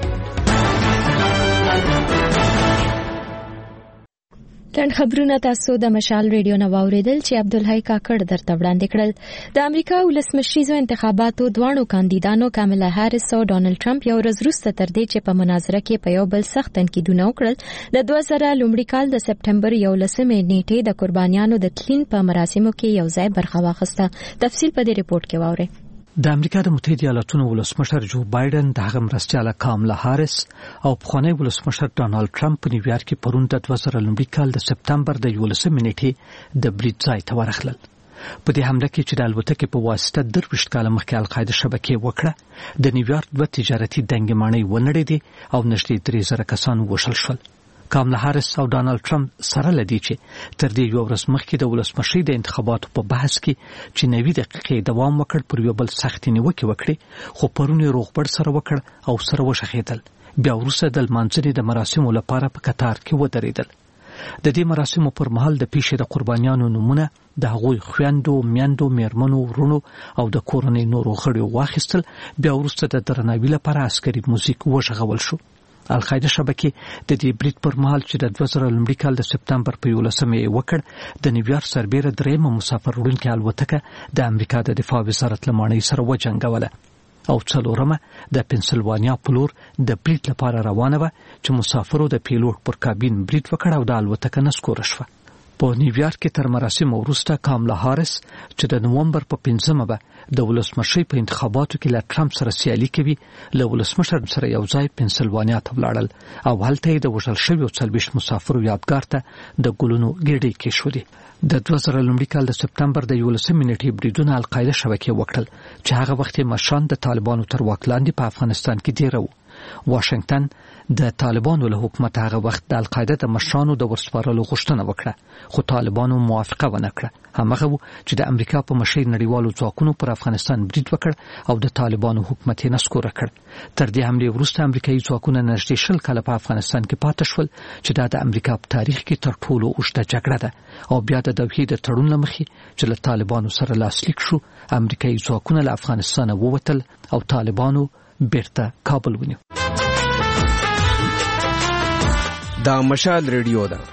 لنډ خبرونه تاسو د مشال ریډیو نو اوریدل چې عبدالحی کاکړ درته وړاندې کړل. د امریکا ولسمشریزو انتخاباتو دوانو کاندیدانو کاملا هاریس او ډونالد ټرمپ یو ورځ وروسته تر دې چې په مناظره کې په یو بل سخت تنقیدونه وکړل د دوه زره لومړي کال د سپټمبر یولسمې نیټې د قربانیانو د تلین په مراسمو کې یو ځای برخه واخیسته. تفصیل په دې ریپورت کې واورئ. د امریکا د متحده ایالاتونو ولسمشر جو بایدن د هغه مرستیاله کاملا هاریس او پخوانی ولسمشر ډونالد ټرمپ په نیویارک کې پرون د دوه زره لومړي کال د سپټمبر د یولسمې نیټې د برید ځای ته ورغلل. په دې حمله کې چې د الوتکې په واسطه درویشت کاله مخکې القاعده شبکې وکړه، د نیویارک دوه تجارتي دنګمانۍ ونړېدې او نږدې درې زره کسان وشل شول. کاملا هاریس او ډونالد ټرمپ سره لدی چې تر دې یو ورځ مخکې د ولسمشری د انتخاباتو په بحث کې چې نوي دقیقې دوام وکړ پر یو بل سختې نیوکې وکړي، خو پرون یې روغبړ سره وکړ او سره وشخېدل. بیا وروسته د لمانځنې د مراسمو لپاره په قطار کې ودرېدل. د دې مراسمو پر مهال د پیښې د قربانیانو نمونه د هغوی خویندو، میندو، میرمنو، ورونو او د کورنۍ نورو غړو واخیستل. بیا وروسته د درناوي لپاره عسکري موزیک وشغول شو. القاعده شبکې د دې برید پر مهال چې د دوه زره لومړي کال د سپټمبر په یولسمې وکړ، د نیویارک سربېره درېیمه مسافر وړونکې الوتکه د امریکا د دفاع وزارت له ماڼۍ سره وجنګوله او څلورمه د پنسلوانیا په لور د برید لپاره روانه وه چې مسافرو د پیلوټ پر کابین برید وکړ او د الوتکه نسکوره شوه. په نیویارک کې تر مراسمو وروسته کاملا هاریس چې د نومبر په پنځمه به د ولسمشری په انتخاباتو کې له ټرمپ سره سیالي کوي، له ولسمشر سره یو ځای پنسلوانیا ته ولاړل او هلته یې د وژل شویو څلوېښت مسافرو یادګار ته د ګلونو ګېډۍ کېښودې. د دوه زره لومړي کال د سپټمبر د یولسمې نیټې بریدونه القاعده شبکې وکړل چې هغه وخت یې مشران د طالبانو تر واک لاندې په افغانستان کې دېره وو. واشنگټن د طالبانو له حکومت هغه وخت د القاعده د مشرانو د ورسپارلو غوښتنه وکړه، خو طالبانو موافقه ونه کړه. همغه و چې د امریکا په مشرۍ نړیوالو ځواکونو پر افغانستان برید وکړ او د طالبانو حکومت یې نسکوره کړ. تر دې حملې وروسته امریکایي ځواکونه نږدې شل کاله په افغانستان کې پاتې شول چې دا د امریکا په تاریخ کې تر ټولو اوږده جګړه ده او بیا د دوحې د تړون له مخې چې له طالبانو سره لاسلیک شو، امریکایي ځواکونه له افغانستان ووتل او طالبانو بیرته کابل ونیو. دا مشال ریډیو ده.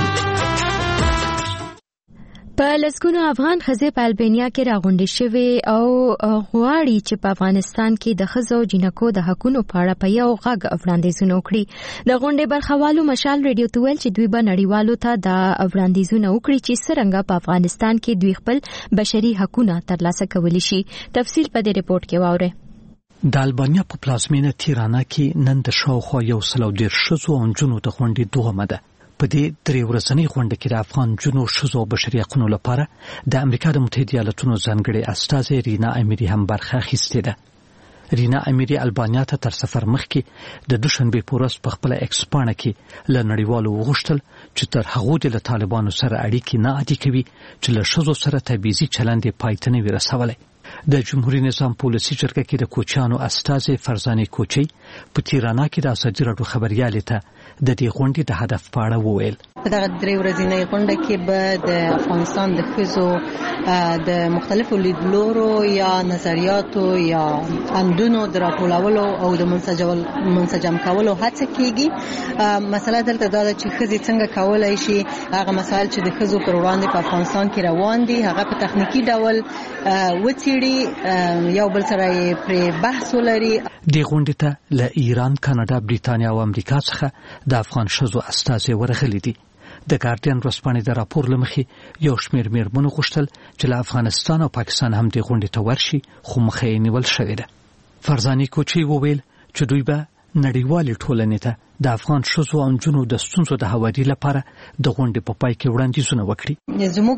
په لسګونو افغان ښځې په البانیا کې راغونډې شوې او غواړي چې په افغانستان کې د ښځو او جنکو د حقونو په اړه په یو غږ وړاندیزونه وکړي. د غونډې برخوالو مشال ریډیو ته ویل چې دوی به نړیوالو ته دا وړاندیزونه وکړي چې څرنګه په افغانستان کې دوی خپل بشري حقونه ترلاسه کولی شي. تفصیل په دې ریپورت کې واورئ. د البانیا په پلازمینه تیرانا کې نن د شاوخوا یو سل او دېرش ښځو او نجونو د غونډې دوهمه ده. په دې درې ورځنۍ غونډه کې د افغان نجونو ښځو او بشري حقونو لپاره د امریکا د متحده ایالاتونو ځانګړې استازې رینا امیري هم برخه اخیستې ده. رینا امیري البانیا ته تر سفر مخکې د دوشنبې په ورځ په خپله ایکس پاڼه کې له نړیوالو وغوښتل چې تر هغو دې له طالبانو سره اړیکې نه عادي کوي چې له ښځو سره تبعیضي چلند یې پای ته نه وي رسولی. د جمهوریت نظام پالیسي جرګه کې د کوچیانو استازې فرزانې کوچی په تیرانا کې د ازادي راډیو خبریالې ته د دې غونډې د هدف په اړه وویل. په دغه درې ورځنۍ غونډه کې به د افغانستان د ښځو د مختلفو لیدلورو یا نظریاتو یا اندونو د راټولولو او د منسجم کولو هڅه کیږي. مسله دلته دا ده چې ښځې څنګه کولای شي هغه مسایل چې د ښځو پر وړاندې په افغانستان کې روان دي هغه په تخنیکی ډول وڅېړي، یو بل سره یې پرې بحث ولري. دې غونډې ته له ایران، کاناډا، بریتانیا او امریکا څخه د افغان ښځو استازي ورغلي دي. د ګارډین ورځپاڼې د راپور له مخې یو شمېر مېرمنو غوښتل چې له افغانستان او پاکستان هم دې غونډې ته ورشي، خو مخه یې نیول شوې ده. فرزانې کوچی وویل چې دوی به نړیوالې ټولنې ته د افغان ښځو او نجونو د ستونزو د هواري لپاره د غونډې په پای کې وړاندیزونه وکړي. زموږ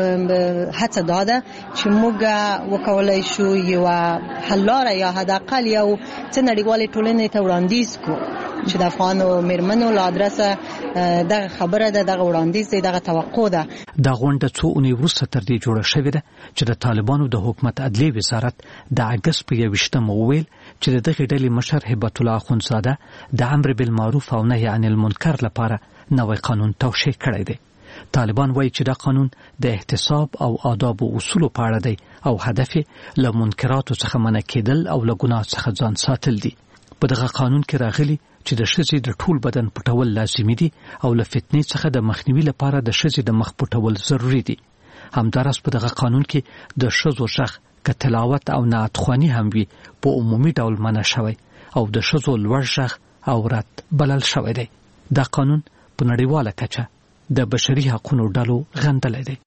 هڅه دا ده چې موږ وکولای شو یو حل لاره یا حداقل یو څه نړیوالې ټولنې ته وړاندیز کړو چې د افغانو مېرمنو له ادرسه دغه خبره ده، دغه وړاندیز دی، دغه توقع ده. دا غونډه څو اونۍ وروسته تر دې جوړه شوې ده چې د طالبانو د حکومت عدلیې وزارت د اګست په یوویشتمه وویل چې د دغې ډلې مشر هبت الله اخندزاده د امر بالمعروف او نهي عن المنکر لپاره نوی قانون توشیح کړی دی. طالبان وایي چې دا قانون د احتساب او آداب او اصولو په اړه دی او هدف یې له منکراتو څخه منع کېدل او له ګناه څخه ځان ساتل دي. په دغه قانون کې راغلي چې د ښځې د ټول بدن پټول لازمي دي او له فتنې څخه د مخنیوي لپاره د ښځې د مخ پټول ضروري دي. همداراز په دغه قانون کې د ښځو غږ که تلاوت او نعتخواني هم وي په عمومي ډول منع شوی او د ښځو لوړ غږ عورت بلل شوی دی. دا قانون په نړیواله کچه د بشري حقونو ډلو غندلی دی.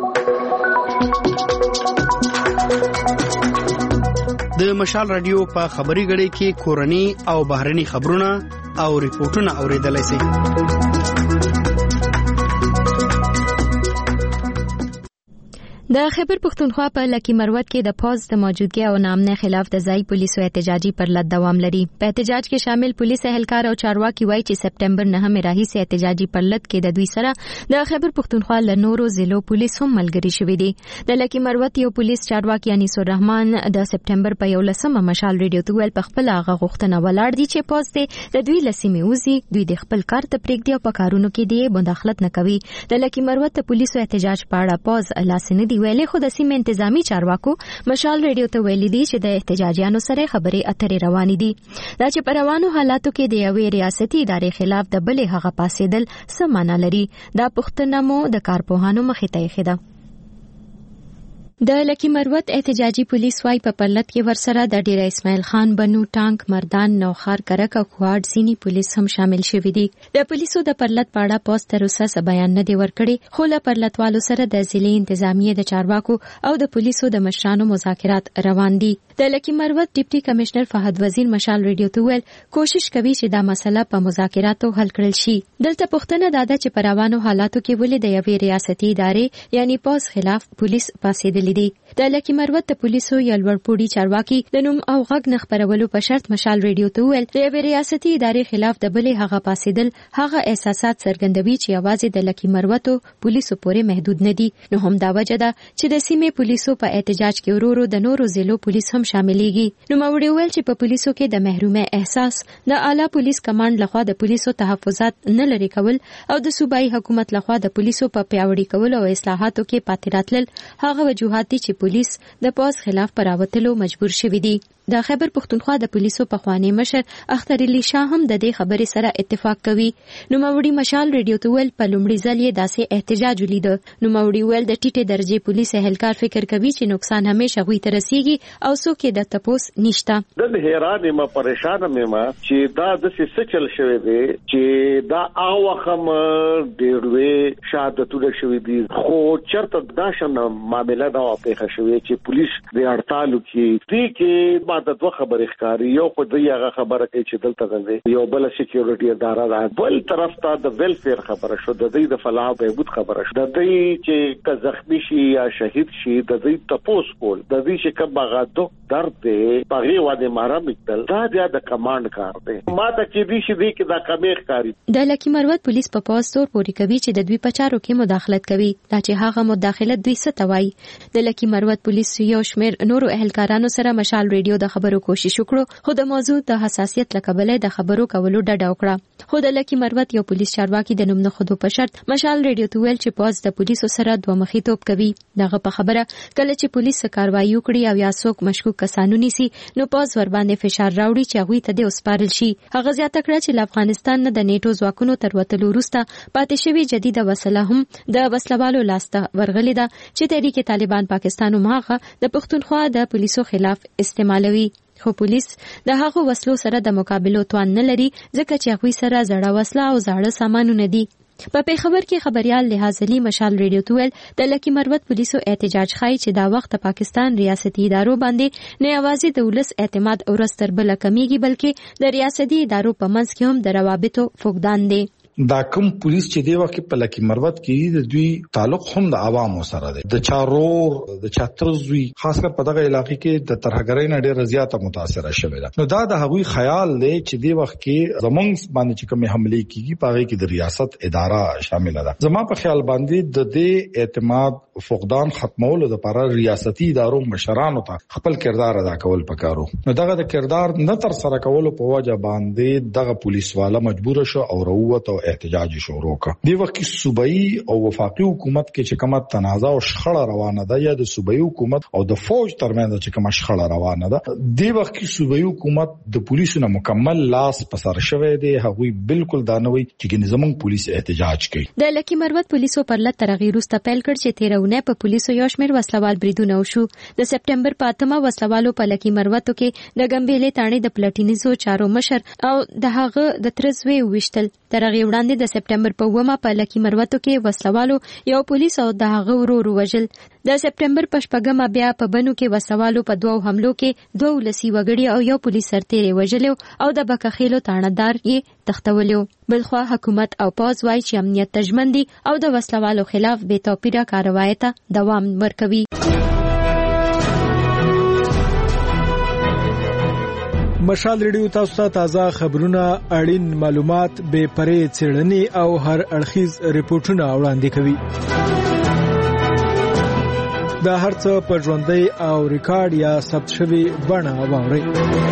د مشال رادیو په خبري غړي کې کورني او بهرني خبرونه او ریپورتونه اوریدلای شئ. د خیبر پښتونخوا په لکی مروت کې د پوز د موجودګي او نامنه خلاف د ځای پولیسو احتجاجي پرلط دوام لري. په احتجاج کې شامل پولیس اهلکار او چارواکي وایي چې سپټمبر نهمه راهیسې احتجاجي پرلط کې د دوی سره د خیبر پښتونخوا له نورو ضلعو پولیس هم ملګري شوي دي. د لکی مروت یو پولیس چارواکي انیس الرحمن د سپټمبر په یولسمه مشال ریډیو ته ویل په خپل هغه غوښتنه ولاړ دي چې پوز د دوی لسیمې وزي، دوی د خپل کار ته پریږدي او په کارونو کې دی مداخلت نه کوي. د لکی مروت پولیسو احتجاج په اړه پوز لاسنه دی ویلې، خو د سیمې انتظامی چارواکو مشال ریډیو ته ویلي دي چې د احتجاجیانو سره خبرې اترې روانې دي. دا چې په روانو حالاتو کې د یوې ریاستي ادارې خلاف د بلې هغه پاسېدل څه معنا لري، دا پوښتنه مو د کارپوهانو مخې ته ایښې ده. د لکی مروت احتجاجي پولیس وايي په پرلط کې ورسره د ډیره اسماعیل خان بنو ټانک مردان نوخار کرک او کوهاټ ځینی پولیس هم شامل شوي دي. د پولیسو د پرلط په اړه پوسټ تر اوسه بیان نه دی ورکړی، خو له پرلطوالو سره د ضلعي انتظامیې د چارواکو او د پولیسو د مشرانو مذاکرات روان دي. د لکی مروت ډیپټي کمشنر فهد وزیر مشال ریډیو ته ویل کوشش کوي چې دا مسله په مذاکراتو حل کړل شي. دلته پوښتنه دا ده چې په روانو حالاتو کې ولې د یوې ریاستي ادارې یعنی پوز خلاف پولیس پاسېدلي راغلي دي. د لکی مروت د پولیسو یا لوړپوړي چارواکي د نوم او غږ نه خبرولو په شرط مشال ریډیو ته ویل د یوې ریاستي ادارې خلاف د بلې هغه پاسېدل هغه احساسات څرګندوي چې یوازې د لکی مروتو پولیسو پورې محدود نه دي. نو هم دا وجه ده چې د سیمې پولیسو په احتجاج کې ورورو د نورو ضلعو پولیس هم شاملېږي. نو موري ویل چې په پولیسو کې د محرومه احساس د اعلی پولیس کمانډ لخوا د پولیسو تحفظات نه لري کول او د صوبایي حکومت لخوا د پولیسو په پیاوړي کولو او اصلاحاتو کې پاتې راتلل هغه وجوهات دي چې پولیس د پوز خلاف پراوتلو مجبور شوي دي. د خیبر پښتونخوا د پولیسو په خوانی مشر اختر علي شاه هم د دې خبرې سره اتفاق کوي. نو موري مشال ریډیو ته ویل په لومړي ځل یې داسې احتجاج ولید. نو موري ویل د ټیټه درجه پولیس اهلکار فکر کوي چې نقصان همیشه غوي ته رسیږي او څوک یې د تپوس نشته. د حیران ما پریشان مې چې دا د څه چل شوی دی چې دا اوخم ډېروي شهادتونه شوی دي خو چرته دا شنه معاملې دا په شوی چې پولیس د اړتالو کې دي کې ما د دوه خبرې ښکاری. یو خو د یغه خبره کوي چې دلته غوښتي یو بل سکیورټي اداره ده، بل طرف ته د ویلفیر خبره شو، د دې د فلاح بهبود خبره شو، د دې چې که زخمی شي یا شهید شي د دې تپوس کول، د دې چې کوم بغادو درد دی پغې واده مارا مکتل دا د کمانډ کار دی. ما ته کې دې شي دې کې دا کمې ښکاری. د لکی مروت پولیس په پاس تور پوری کوي چې د دوی په چارو کې مداخلت کوي، دا چې هغه مداخلت دوی څه توای. د لکی مروت پولیس یو شمیر نورو اهلکارانو سره مشال ریډیو د خبرو کوشش وکړو خو د موضوع د حساسیت لکبلې د خبرو کولو ډډه وکړه. خو د لکی مروت یو پولیس چارواکي د نوم نه خودو په شرط مشال ریډیو ته ویل چې پاس د پولیسو سره دوه مخې توپ کوي. دغه په خبره کله چې پولیس کاروایی وکړي او یا څوک مشکوک کسانو نیسي نو پاس ور باندې فشار راوړي چې هغه ته د وسپارل شي. هغه زیاته کړه چې افغانستان نه د نیټو ځواکونو تر وتلو وروسته پاتې شوی جديده وسله هم د وسلوالو لاسته ورغلې ده چې تحریک طالبان پاکستان ماغه د پښتونخوا د پولیسو خلاف استعمالوي. خو پولیس د هغو وسلو سره د مقابلو توان نه لري ځکه چې هغوی سره زړه وسله او زاړه سامانونه دي. په پیښور کې خبريال لحاظ علي مشال ریډیو ته ویل د لکی مروت پولیسو احتجاج خای چې دا وخت پاکستان ریاستي ادارو باندې نه یوازې د ولس اعتماد او رستر بل کمیږي بلکې د ریاستي ادارو په منځ کې هم د روابطو فقدان دي. دا کوم پولیس چې دی وخت په لکی مروت کې د دوی تعلق هم د عوامو سره دی، د چارور د چترزوی خاص کر په دغه علاقې کې د ترهګرۍ نه ډېر زیاته متاثره شوې ده. نو دا د هغوی خیال دی چې دی وخت کې زمونږ باندې چې کومه حمله کیږي پاره کې د ریاست اداره شامل ده. زما په خیال باندې د دې اعتماد فقدان ختمولو لپاره ریاستي ادارو مشرانو ته خپل کردار ادا کول پکارو. نو دغه د کردار نه تر سره کولو په وجه باندې دغه پولیس والا مجبور شو او وروته احتجاج شروع کړ. دی وخت کې صوبایي او وفاقي حکومت کې چې کومه تنازع او شخړه روانه ده یا د صوبایي حکومت او د فوج ترمنځ چې کومه شخړه روانه ده، دی وخت کې صوبایي حکومت د پولیسو نه مکمل لاس په سر شوی دی. هغوی بالکل دانوي چې نظام پولیس احتجاج کوي. د لکی مروت پولیسو پر لټ ترغیر وسته پیل کړ چې تیرونه په پولیسو یو شمیر وسلوال بریدونه وشو. د سپټمبر په اتمه وسلوالو په لکی مروتو کې د ګمبېلې تاڼې د پلټینیزو چارو مشر او د هغه د ترزوی وشتل. ترغیر وړاندې د سپټمبر په ومه په لکی مروتو کې وسلوالو یو پولیس او د هغه ورور وژل. د سپټمبر په شپږمه بیا په بنو کې وسلوالو په دوه حملو کې دوه لسی وګړي او یو پولیس سرتیری وژل او د بکخېلو تاڼدار یې تختولیو. بلخوا حکومت او پاز وایي چې امنیت تضمین دي او د وسلوالو خلاف بے توپیره کاروایی ته دوام ورکوي. مشال ریډیو تاسو ته تازه خبرونه، اړین معلومات، بې پرې څېړنې او هر اړخیز ریپورتونه وړاندې کوي. دا هرڅه په ژوندۍ او ریکارډ یا ثبت شوی بڼه واورئ.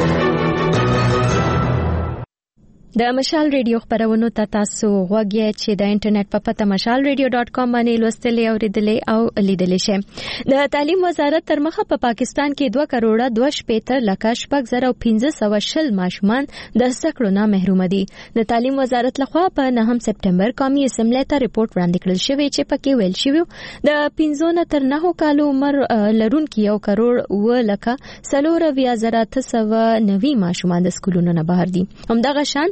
د مشال ریډیو خبرونو ته تاسو غوږی چې د انټرنیټ په پته مشال ریډیو ډاټ کام باندې لوستلی او لیدلی او لیدلی شئ. د تعلیم وزارت تر مخه په پاکستان کې دوه کروڑه دوه شپېته لکه شپږ زره پنځه سوه شل ماشومان د زده کړو نه محروم دي. د تعلیم وزارت لخوا په نهم سپټمبر قومي اسمبلی ته ریپورت وړاندې کړل شوی چې پکې ویل شوی د پنځه نه تر نهو کالو عمر لرونکي یو کروڑ اوه لکه څلور اویا زره اته سوه نوي ماشومان د سکولونو نه بهر دي. همدغه شان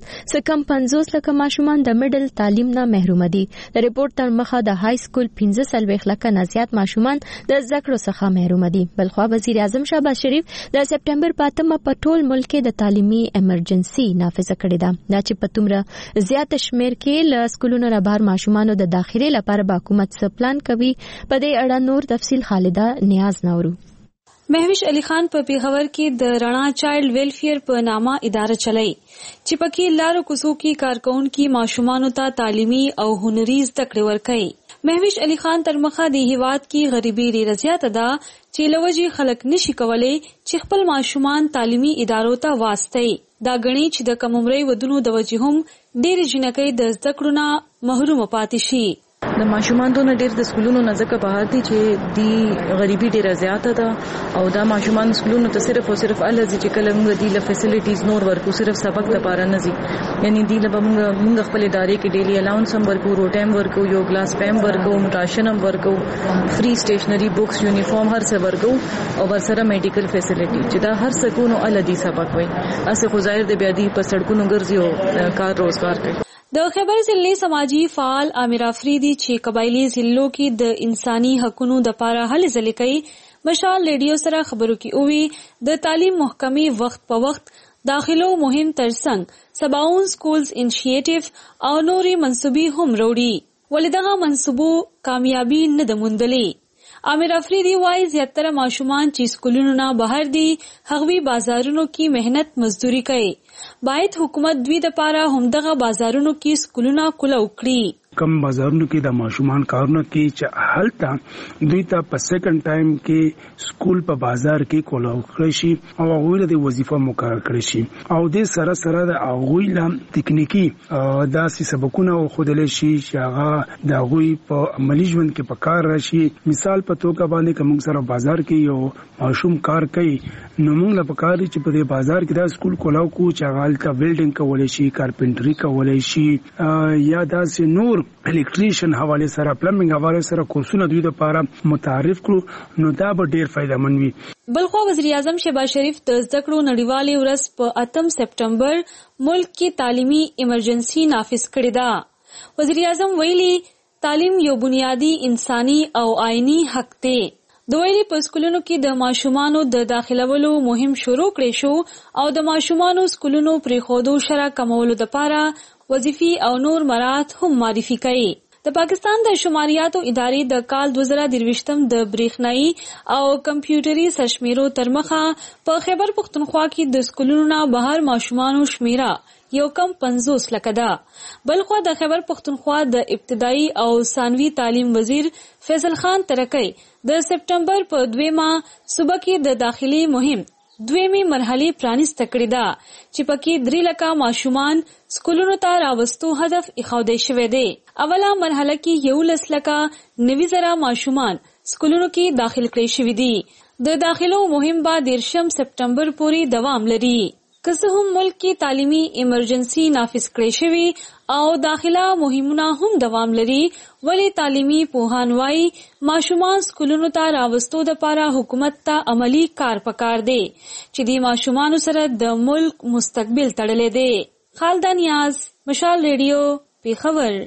څه کم پنځوس لکه ماشومان د میډل تعلیم نه محروم دي. د ریپورت تر مخه د های سکول پنځه څلوېښت لکه نه زیات ماشومان د زده کړو څخه محروم دي. بلخوا وزیر اعظم شهباز شریف د سپټمبر په اتمه په ټول ملک کې د تعلیمي ایمرجنسي نافذه کړې ده. دا چې په تومره زیات شمیر کې له سکولونو نه بهر ماشومانو د داخلي لپاره به حکومت څه پلان کوي، په دې اړه نور تفصیل خالده نیاز نورو. مهوش علي خان په پیښور کې د رڼا چایلډ ویلفیر په نامه اداره چلای چې پکې لارو کوڅو کې کارکونکو ماشومانو ته تعلیمي او هنري زده کړې ورکوي. مهوش علي خان تر مخه د هیواد کې غریبي ډیره زیاته ده چې لوجي خلک نشي کولای چې خپل ماشومان تعلیمي ادارو ته واستوي. دا غني چې د کم عمرۍ ودونو د وجې هم ډېر جنکۍ د زده کړو نه محروم پاتې شي. د ماشومان دونه ډېر د سکولونو نه ځکه بهر دي چې دی غریبي ډیره زیاته ده او دا ماشومان سکولونو ته صرف او صرف الځي چې کله موږ دی له فیسیلیټیز نور ورکو، صرف سبق لپاره نه ځي. یعنی دی له موږ موږ خپل ادارې کې ډیلی الاونس هم ورکو، روټایم ورکو، یو ګلاس پیم ورکو، راشن هم ورکو، فری سټیشنری بوکس، یونیفارم هر څه ورکو او ورسره میډیکل فیسیلیټي چې دا هر څه کو نو الدي سبق وي. اسه خو ظاهر د بیا دی په سړکونو ګرځي او کار روزګار کوي. د خیبر ضلع سماجی فعال عامر افریدی چې قبایلی ضلعو کې د انساني حقوقو د پاره هلې ځلې کوي مشال ریډیو سره خبرو کې اووي د تعلیم محکمې وخت په وخت داخلو مهم ترڅنګ سباون سکولز انیشیټیو او نوري منصوبې هم وروړي ولې دغه منصوبو کامیابی نه ده موندلې. عامر افریدی وايي زیاتره ماشومان چې سکولونو نه بهر دي هغوی بازارونو کې مهنت مزدوري کوي. باید حکومت دوی د پاره همدغه بازارونو کې سکولونه کوله وکړي. کم بازارونو کې د ماشومان کارونه کې چې هلته دوی ته په سیکنډ ټایم کې سکول په بازار کې کوله وکړي شي او هغوی د وظیفه مقرر کړي شي او د سره سره د هغوی له تکنیکی داسې سبقونه وښودلی شي چې هغه د هغوی په عملي ژوند کې په کار راشي. مثال په توګه باندې که موږ سره بازار کې یو ماشوم کار کوي نو موږ له پکار چې په دې بازار کې دا سکول کولاو کو چې هغه هلته ویلډینګ کولی شي، کارپینټري کولی شي یا داسې نور الیکټریشن حواله سره پلمبینګ حواله سره کورسونه دوی د لپاره متعارف کړو نو دا به ډیر فائدمن وي. بلخو وزیر اعظم شهباز شریف د زده کړو نړیوالې ورځ په اتم سپټمبر ملک کې تعلیمي ایمرجنسي نافذ کړې ده. وزیر اعظم ویلي تعلیم یو بنیادی انساني او آئینی حق دی. د ویلي په سکولونو کې د ماشومانو د داخلولو مهم شروع کړی شو او د ماشومانو سکولونو پرېښودو شرح کمولو دپاره وظیفي او نور مرات هم معرفي کوي. د پاکستان د شماریاتو ادارې د کال دوه زره درویشتم د بریښنایي او کمپیوټري سرشمیرو تر مخه په خیبر پښتونخوا کې د سکولونو نه بهر ماشومانو شمیره یو کم پنځوس لکه ده. بلخوا د خیبر پښتونخوا د ابتدایي او ثانوي تعلیم وزیر فیصل خان ترکی د سپټمبر په دویمه صوبه کې د داخلي مهم دویمه مرحله پرانیسته کړې ده چې پکې درې لکه ماشومان سکولونو ته راوستو هدف ایښودل شوی دی. اوله مرحله کې یولس لکه نوي زره ماشومان سکولونو کې داخل کړي شوي دي. د داخلو مهم به دیرشم سپټمبر پورې دوام لري. که څه هم ملک کې تعلیمي ایمرجنسي نافذ کړی شوی او داخله مهمونه هم دوام لري ولی تعلیمي پوهان وايي ماشومان سکولونو ته راوستو دپاره حکومت ته عملی کار پکار دی چې د ماشومانو سره د ملک مستقبل تړلی دی. خالده نیاز، مشال ریډیو، پیښور.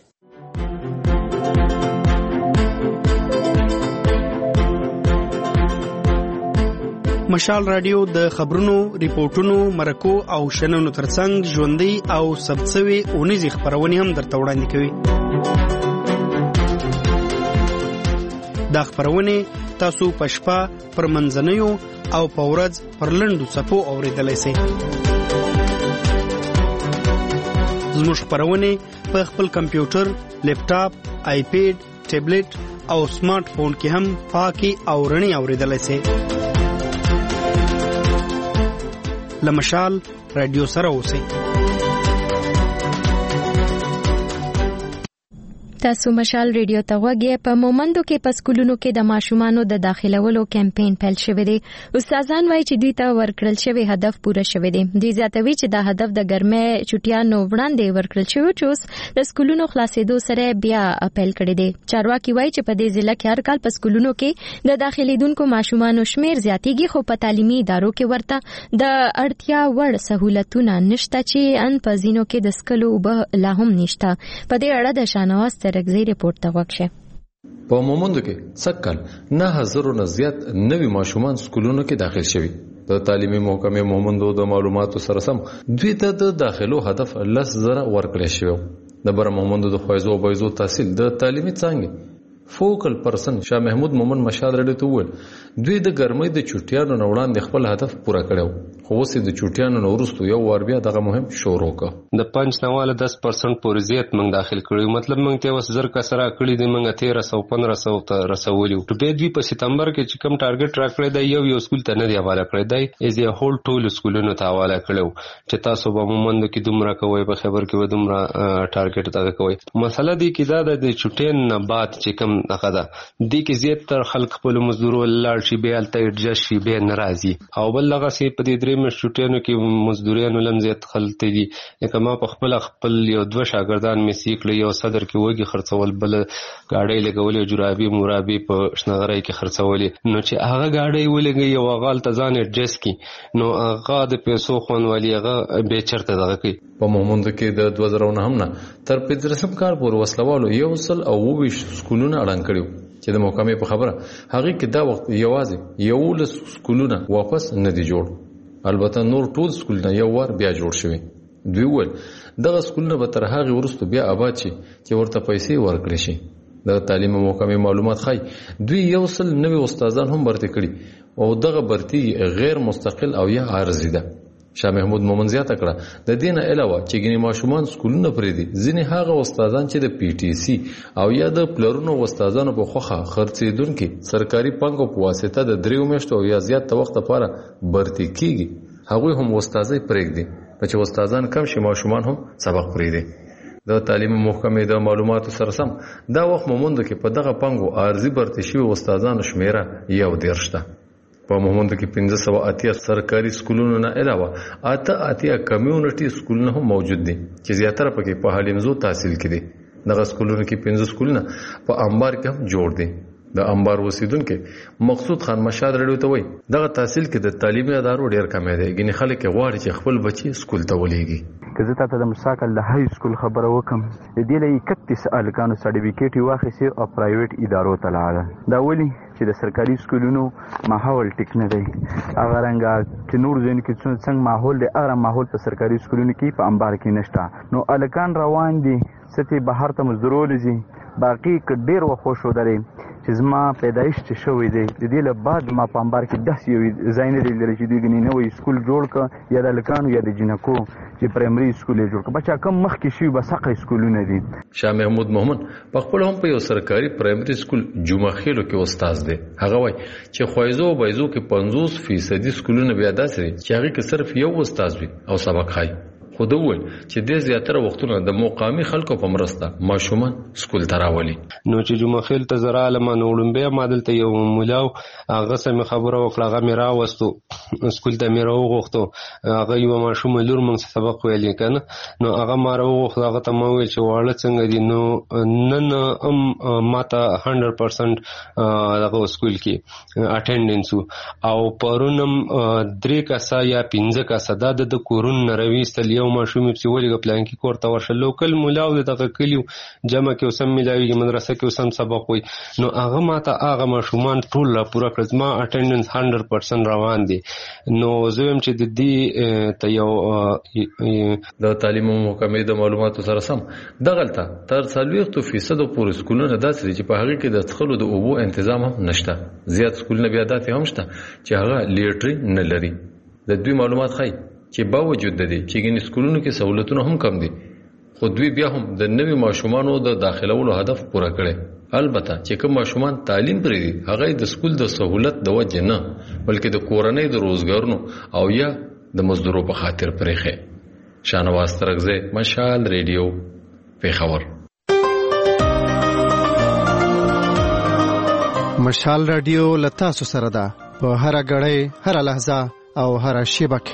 مشال رادیو د خبرونو، ریپورتونو، مرکو او شننو ترڅنګ ژوندۍ او ثبت شوې اونیزې خپرونې هم درته وړاندې کوي. دا خپرونې تاسو په شپه پر منځنیو او په ورځ پر لنډو څپو اورېدلی سئ. زموږ خپرونې په خپل کمپیوټر، لیپټاپ، آیپیډ، ټیبلیټ او سمارټ فون کې هم پاکي او رڼې اورېدلی سئ. لمشال رادیو سره اوسئ. تاسو مشال ریډیو ته وګورئ. په مومندو کې په سکولونو کې د ماشومانو د داخلولو کمپاین پیل شوی دی. استادان وایي چې دوی ته ورکړل شوی هدف پوره شوی دی. دوی زیاتوي چې دا هدف د ګرمۍ چټیانو وړاندې ورکړل شوی چې اوس د سکولونو خلاصېدو سره بیا پیل کړی دی. چارواکي وایي چې په دې ضلع کې هر کال په سکولونو کې د داخليدونکو ماشومانو شمیر زیاتېږي، خو په تعلیمي ادارو کې ورته د اړتیا وړ سہولتونه نشته چې ان په ځینو کې د سکلو به لا هم نشته. په دې اړه د شانواز ترګزی ریپورت ته وکړه. په مومندو کې څکل نه هزارو نه زیات نوي ماشومان سکولونو کې داخل شوي. د تعلیمي محکمې مومندو د معلوماتو سره سم دوی ته د داخلو هدف لس زره ورکړل شوی. د بر مومندو د خوایزو او بایزو تحصیل د تعلیمي څانګې فوکل پرسن شاه محمود مومن مشال رډی ته وویل دوی د ګرمۍ د چټیانو نه وړاندې خپل هدف پوره کړو، خو اوس د چټیانو نه وروسته یو وار بیا دغه مهم شروع کړ. د پنځ نواله دس پرسنټ پورې زیات موږ داخل کړو، مطلب موږ ته اوس زر کسره کړی دی، موږ تیرہ سو پندرہ سو ته رسولو. په دې په سپتمبر کې چې کوم ټارګټ راکړی دی یو یو سکول ته نه دی حواله کړی دی، از یې هول ټول سکولونو ته حواله کړو چې تاسو به مومند کې دومره کوی، په خبر کې و دومره ټارګټ دغه کوی. مسله دی کې دا د چټین نه بعد چې کوم دغه ده دی کې زیات تر خلک خپل مزدورو لاړ شي بیا الته ایډجسټ شي بیا ناراضي، او بل لغه سي په دې درې مې شوټینو کې مزدورانو لم زیات خلک دي. لکه ما په خپل خپل یو دوه شاګردان مې سیکړي، یو صدر کې وږي خرڅول، بل گاډي لګولې، جرابي مرابي په شنغرای کې خرڅولې. نو چې هغه گاډي ولګي یو غال ته ځان ایډجسټ کی، نو هغه د پیسو خونوالي هغه به چرته دغه کوي. په مومند کې د دوه زره نه هم نه تر پنځلسم کال پورې وسلوالو یو سل او ویش سکولونه اړن کړیو چې د محکمې په خبره هغه کې دا وخت یوازې یو لس سکولونه واپس نه دي جوړ. البته نور ټول سکولونه یو وار بیا جوړ شوي. دوی وویل دغه سکولونه به تر هغې وروسته بیا آباد شي چې ورته پیسې ورکړي شي. د تعلیم محکمې معلومات ښایي دوی یو سل نوي استادان هم برتي کړي او دغه برتي غیر مستقل او یا عارضي ده. شاه محمود مومن زیاته کړه د دې نه علاوه چې ګینې ماشومان سکولونه پرېږدي، ځینې هغه استادان چې د پی ټي سی او یا د پلرونو استادانو په خوښه خرڅېدونکي سرکاري پانګو په واسطه د دریو میاشتو او یا زیات وخت لپاره برتي کیږي، هغوی هم استادۍ پرېږدي. چې استادان کم شي ماشومان هم سبق پرېږدي. د تعلیم محکمې د معلوماتو سره سم دا وخت مومندو کې په دغه پانګو عارضي برتي شوي استادانو شمیره یو دېرش ده. په مومند کې پنځه سوه اتیا سرکاري سکولونو نه علاوه اته اتیا کمیونټي سکولونه هم موجود دي چې زیاتره پکې په حلیمزو تحصیل کې دي. دغه سکولونو کې پنځه سکولونه په انبار کې هم جوړ دي. د انبار اوسیدونکو مقصود خان مشاد رډیو ته وایي دغه تحصیل کې د تعلیمي ادارو ډیر کمی دی، ګینې خلک غواړي چې خپل بچي سکول ته ولېږي. که زه تاسو د مساکل د های سکول خبره وکم، د دې له اکتیس الکانو سرټیفیکیټ واخیسي او پرایویټ ادارو ته لاړل. دا ولي چې د سرکاري سکولونو ماحول ټیک نه دی، هغه رنګه چې نور ځین کې څنګه ماحول دی هغه ماحول په سرکاري سکولونو کې په انبار کې نشته. نو الکان روان دي ستې بهر ته مزدورول دي، باقي ک ډیر وخت شو درې چې زما پیدایش چې شوی دی د دې له بعد ما په انبار کې داسې یو ځای نه دی لیدلی چې دوی ګنې نوی سکول جوړ کړه یا د هلکانو یا د جینکو چې پرایمري سکول یې جوړ کړه. بچا کم مخکې شوي بس هغه سکولونه دي. شاه محمود مومن په خپل هم په یو سرکاري پرایمري سکول جمعه خیلو کې استاد دی. هغه وایي چې خوایزو او بایزو کې پنځوس فیصدي سکولونه بیا داسې دي چې هغې کې صرف یو استاد وي او سبق ښایي. خو ده وویل چې دې زیاتره وختونه د مقامي خلکو په مرسته ماشومان سکول ته راولي. نو چې جمعه خیل ته زه رالم نو وړومبی ما دلته یو مولا و، هغه سره مې خبره وکړه، هغه مې راوستو سکول ته مې راوغوښتو. هغه یوه ماشومه لور موږ سبق ویلې که نه، نو هغه ما راوغوښتو، هغه ته ما وویل چې واړه څنګه دي. نو نن هم ما ته هنډرډ پرسنټ دغه سکول کې اټینډنس و، او پرون هم درې کسه یا پنځه کسه دا د کورون نه راویستل. یو ماشوم چې ولګه پلانکی کور ته ورشه، لوکل مولا و دغه کلیو جمع کې اوسم ملاویږي، مدرسه کې اوسم سبق وي. نو هغه ماته هغه ماشومان ټول را پوره کړل، زما اټینډنس هنډرډ پرسنټ روان دي. نو زه وایم چې د دې ته یو د تعلیم محکمې د معلوماتو سره سم دغلته تر څلوېښتو فیصدو پورې سکولونه داسې دي چې په هغې کې د څښلو د اوبو تنظیم هم نشته. زیات سکولونه بیا داسې هم شته چې هغه لیټري نه لري. د دوی معلومات ښایي چې باوجود د دې چې ګینې سکولونو کې سہولتونه هم کم دي، خو دوی بیا هم د نوي ماشومانو د داخلولو هدف پوره کړي. البته چې کوم ماشومان تعلیم پرېږدي هغه د سکول د سہولت د وجې نه بلکې د کورنۍ د روزګارونو او یا د مزدورو په خاطر پرېښی. شانواز ترګزی، مشال ریډیو، پېښور. مشال رادیو لتاسو سره ده په هر غړې هر لحظه او هر شیبه کې.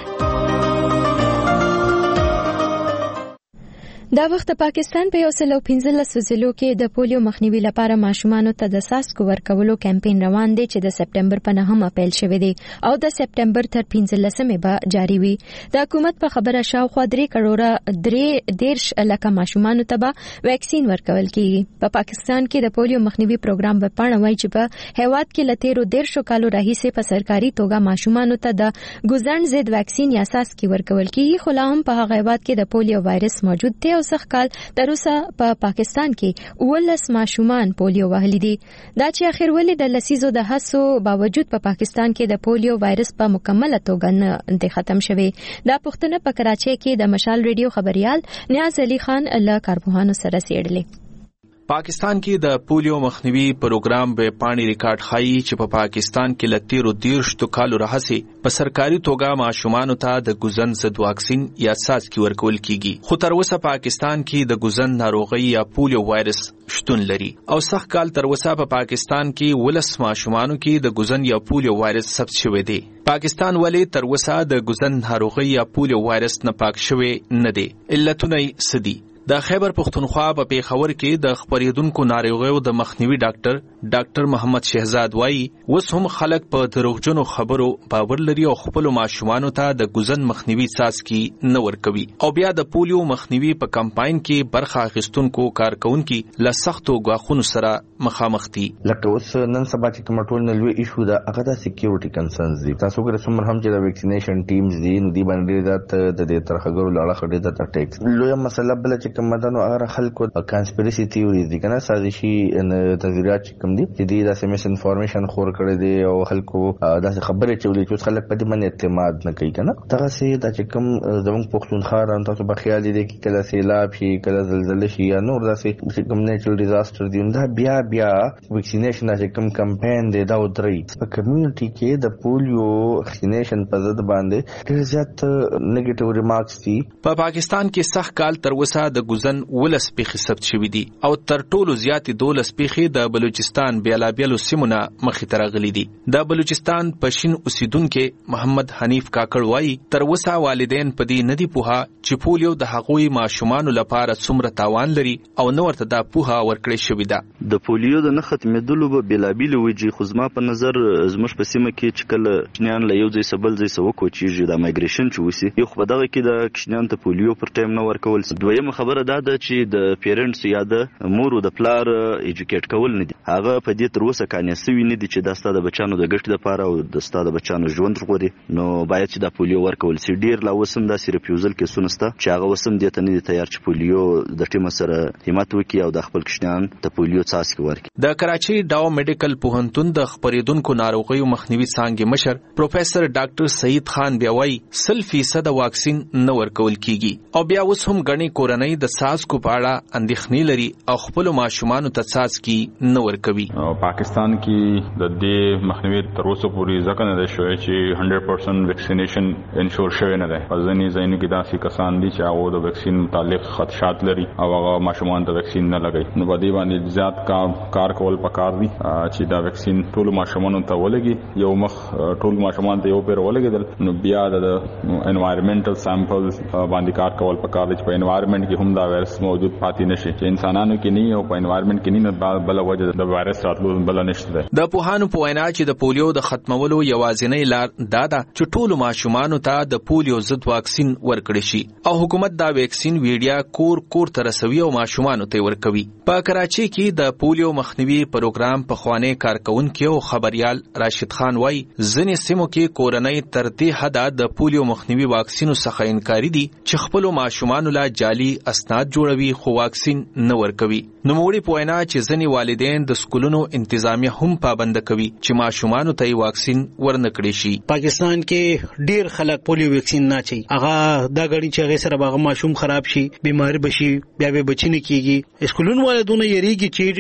دا وخت پاکستان په یو سل او پنځلس ضلعو کې د پولیو مخنیوي لپاره ماشومانو ته د څاڅکو ورکولو کمپاین روان دی چې د سپټمبر په نهمه پیل شوی دی او د سپټمبر تر پنځلسمې به جاری وي. د حکومت په خبره شاوخوا درې کروڑه درې دیرش لکه ماشومانو ته به ویکسین ورکول کیږي. په پاکستان کې د پولیو مخنیوي پروګرام په پاڼه وایي چې په هیواد کې لتیرو دیرشو کالو راهیسې په سرکاري توګه ماشومانو ته د ګوزن ضد ویکسین یا څاڅکي ورکول کیږي، خو لا هم په هغه هیواد کې د پولیو وایرس موجود دی او سخت کال تر اوسه په پا پاکستان کې ولس ماشومان پولیو وهلي دي. دا چې اخر ولې د لسیزو د هڅو باوجود په پا پاکستان کې د پولیو وایرس په مکمله توګه نه ختم شوی. دا پوښتنه په کراچۍ کې د مشال ریډیو خبريال نیاز علي خان له کارپوهانو سره څېړلې. پاکستان کې د پولیو مخنیوي پروګرام به پانی ریکارډ خایي چې په پا پاکستان کې لتیرو دیرشتو کالو راهسې په سرکاري توګه ماشومانو ته د ګوزن ضد واکسین یا څاڅکي ورکول کیږي، خو تر اوسه پاکستان کې د ګوزن ناروغي یا پولیو وایرس شتون لري او سخت کال تر اوسه په پا پاکستان کې ولس ماشومانو کې د ګوزن یا پولیو وایرس ثبت شوی دی. پاکستان ولې تر اوسه د ګوزن ناروغي یا پولیو وایرس نه پاک شوی نه دی؟ علتونه یې څه دي؟ د خیبر پښتونخوا په پیښور کې د خپرېدونکو ناروغیو د مخنیوي ډاکټر ډاکټر محمد شهزاد وایي اوس هم خلک په دروغجنو خبرو باور لري او خپل ماشومانو ته د ګوزن مخنیوي څاڅکي نه ورکوي او بیا د پولیو مخنیوي په کمپاین کې برخه اخیستونکو کارکونکو له سختو غاښونو سره مخامخ دي. لکه اوس نن سبا چې کوم ټول نه لوي ایشو دا هغه د سکیورټي کنسرنز دي. تاسو ګره سمر هم چې د ویکسینیشن ټیمز دي نو دی باندې دا د دې ترخګرو لاله خړې د ټیکس لوی مسله بل چې کمدانو هغه خلکو کانسپیرسي تھیوري دي کنه سازشي تذکرات کوم دي چې د داسې مس انفارمیشن خور کړی دي او خلکو داسې خبرې چولې چې خلک په دې باندې اعتماد نه کوي کنه. دغه سي د چې کوم زموږ پښتونخوا ران تاسو په خیال دي کې کله سیلاب شي کله زلزلې شي یا نور داسې کوم نیچرل ډیزاستر دي دا بیا بیا ویکسینیشن چې کوم کمپاین دی دا ودرې په کمیونټي کې د پولیو ویکسینیشن په ضد باندې ډېر زیات نیگیټیو ریمارکس دي. په پاکستان کې سخت کال تر اوسه د ګوزن ولس پیښې ثبت شوې دي او تر ټولو زیاتې دولس پیښې د بلوچستان بیلابیلو سیمونه مخې ته راغلي دي. د بلوچستان پښین اوسیدونکو محمد حنیف کاکړ وایي تر اوسه والدین په دې ندي پوها چې پولیو د هغوی ماشومان لپاره څومره تاوان لري او نو ورته دا پوها ورکړې شوې ده. د پولیو د نه ختمېدلو به بیلابیلو وجې خو زما په نظر زموږ په سیمه کې چې کله کشنیان له یو ځای سبل ځای سو کوچیږي د مایګریشن چې وسی یو خو دغه کې د کشنیان ته پولیو پر ټایم نه ورکول. دویمه خبره دا ده چې د پیرنټس یا د مور او د پلار ایجوکیټ کول نه دي. هغه په دې تر اوسه کانیسوي نه دي چې د ستاده بچانو د ګټ لپاره او د ستاده بچانو ژوند ژغوري نو باید چې د پولیو ورکول سي. ډیر لا وسم د ریفیوزل کې سنسته چې هغه وسم دې ته نه دي تیار چې پولیو د ټیم سره همت وکړي او د خپل کشنیان ته پولیو څاڅکي ورکړي. د کراچي ډاو میډیکل پوهنتون د خپرېدونکو ناروغیو مخنیوي څانګې مشر پروفیسور ډاکټر سعید خان بیا وایي سل فیصد واکسین نه ورکول کیږي او بیا اوس هم غني کورنۍ د څاڅکو په اړه اندېښنې لري او خپل ماشومان ته څاڅکي نه ورکوي. پاکستان کې د دې مخنیوي تر اوسه پورې ځکه نه شوی چې هنډرډ پرسنټ ویکسینیشن انشور شوی نه دی. ځینې ځایونو کې داسې کسان دي چې هغه د ویکسین متعلق خدشات لري او هغه ماشومان ته ویکسین نه لګوي. نو په دې باندې زیات کار کول پکار دي چې دا ویکسین ټول ماشومان ته ولګي. یو مخ ټول ماشومان ته یو پیر ولګیدل نو بیا د انوایرنمنټل سامپلز باندې کار کول پکار دي چې په انوایرنمنت کې هم دا وایرس موجود پاتې نشي چې انسانانو کې نه او په انوایرنمنت کې نه بل وجه د وایرس راتلو بل نشته. د پوهانو په وینا چې د پولیو د ختمولو یوازینۍ لار دا ده چې ټول ماشومان ته د پولیو ضد واکسین ورکړي شي او حکومت دا ویکسین ویډیا کور کور ته رسوي او ماشومان ته ورکوي. په کراچي کې د پولیو مخنیوي پروګرام په خواني کارکونکو او خبريال راشد خان وایي ځینې سیمو کې کورنۍ تر دې حده د پولیو مخنیوي واکسینو څخه انکاري دي چې خپل ماشومان لا جعلي اسناد جوړوي خو واکسین نه ورکوي. نو موږ په وینا چې ځینې والدین د سکولونو انتظامیه هم پابند کوي چې ماشومان ته واکسین ورنکړي شي. پاکستان کې ډیر خلک پولیو ویکسین نه چي. هغه دا غړي چې هغه سره هغه ماشوم خراب شي بیماری بشي بیا به بچی نه کیږي. سکولونو والدونه یریږي چې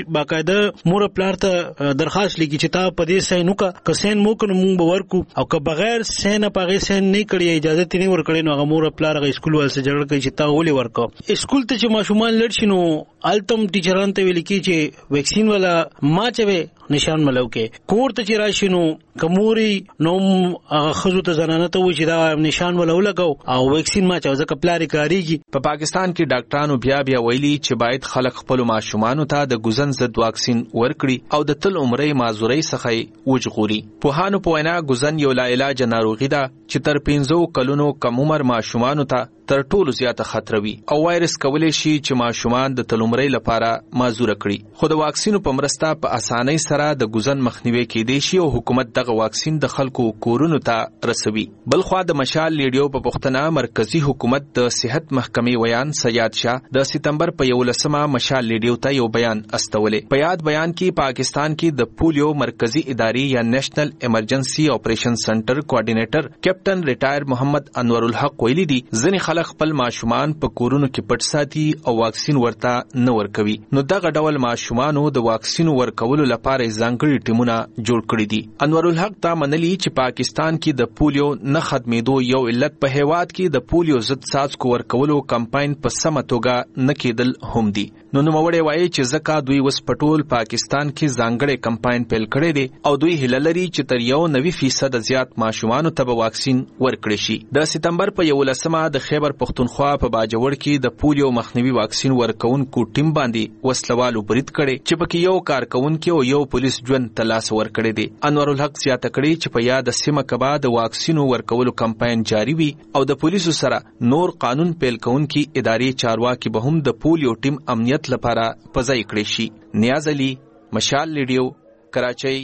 باقاعده مور پلار ته درخواست لیکي چې تا په دې سین وکا که سین مو کنه مونږ به ورکو او که بغیر سین پاغه سین نه کړی اجازه تینې ور کړی نو هغه مور پلار هغه اسکول ول سره جوړ کړي چې تا ولې ورکو اسکول ته چې ماشومان لړ شي نو التم ټیچران ته ویل کی چې ویکسین والا ما چوي نشان ملو کې کور ته چې راشي نو کموري نو هغه خزو ته زنانه ته و چې دا نشان ولا ولګاو او ویکسین ما چوي ځکه پلاری کاریږي په پاکستان کې ډاکټرانو بیا بیا ویلي چې باید خلک خپل ماشومان ته د ګوزن ضد واکسین ورکړي او د تل عمرې معذوري څخه وژغوري په هانو په وینا ګوزن یو لا علاج ناروغي ده چې تر پنځو کلونو کم عمر ماشومان ته تر ټولو زیاته خطر وي او وایرس کولای شي چې ماشومان د تلومرۍ لپاره معذور کړي خو د واکسینو په مرسته په اسانۍ سره د ګوزن مخنیوي کېدای شي او حکومت دغه واکسین د خلکو کورونو ته رسوي بل خو د مشال لیډیو په پښتنه مرکزی حکومت د صحت محکمې ویان سیاد شاه د سپتمبر په یولسمه مشال لیډیو ته یو بیان استولې په یاد بیان کې پاکستان کې د پولیو مرکزی ادارې یا نېشنل ایمرجنسي اپریشن سنټر کوارډینیټر کیپټن ریټایر محمد انور الحق ویلي دي ځنې خلک خپل ماشومان په کورونو کې پټ ساتي او واکسین ورته نه ورکوي نو دغه ډول ماشومانو د واکسین ورکولو لپاره ځانګړي ټیمونه جوړ کړي دي انور الحق تا منلي چې پاکستان کې د پولیو نه ختمېدو یو علت په هیواد کې د پولیو ضد څاڅکو ورکولو کمپاین په سمه توګه نه کېدل هم دي نو نوموړی وایي چې ځکه دوی وس پټول پاکستان کې ځانګړي کمپاین پیل کړی دی او دوی هیله لري چې تر یو نوي فیصد زیات ماشومانو ته به واکسین ورکړي شي د سپتمبر په یولسمه د خیبر پختونخوا په باجوړ کې د پولیو مخنیوي واکسین ورکونکو ټیم باندې وسلوالو برید کړي چې پکې یو کارکونکو او یو پولیس ژوند تلاش ورکړي دي انور الحق زیاته کړي چې په یاد سیمه کبا د واکسین ورکولو کمپاین جاری وي او د پولیسو سره نور قانون پیل کونکي ادارې چارواکي به هم د پولیو ټیم امنیت لپاره پځای کړي شي نیاز علي مشال لیډیو کراچۍ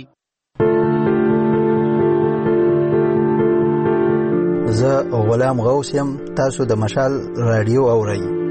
زه غلام غوث یم تاسو د مشال رادیو اورئ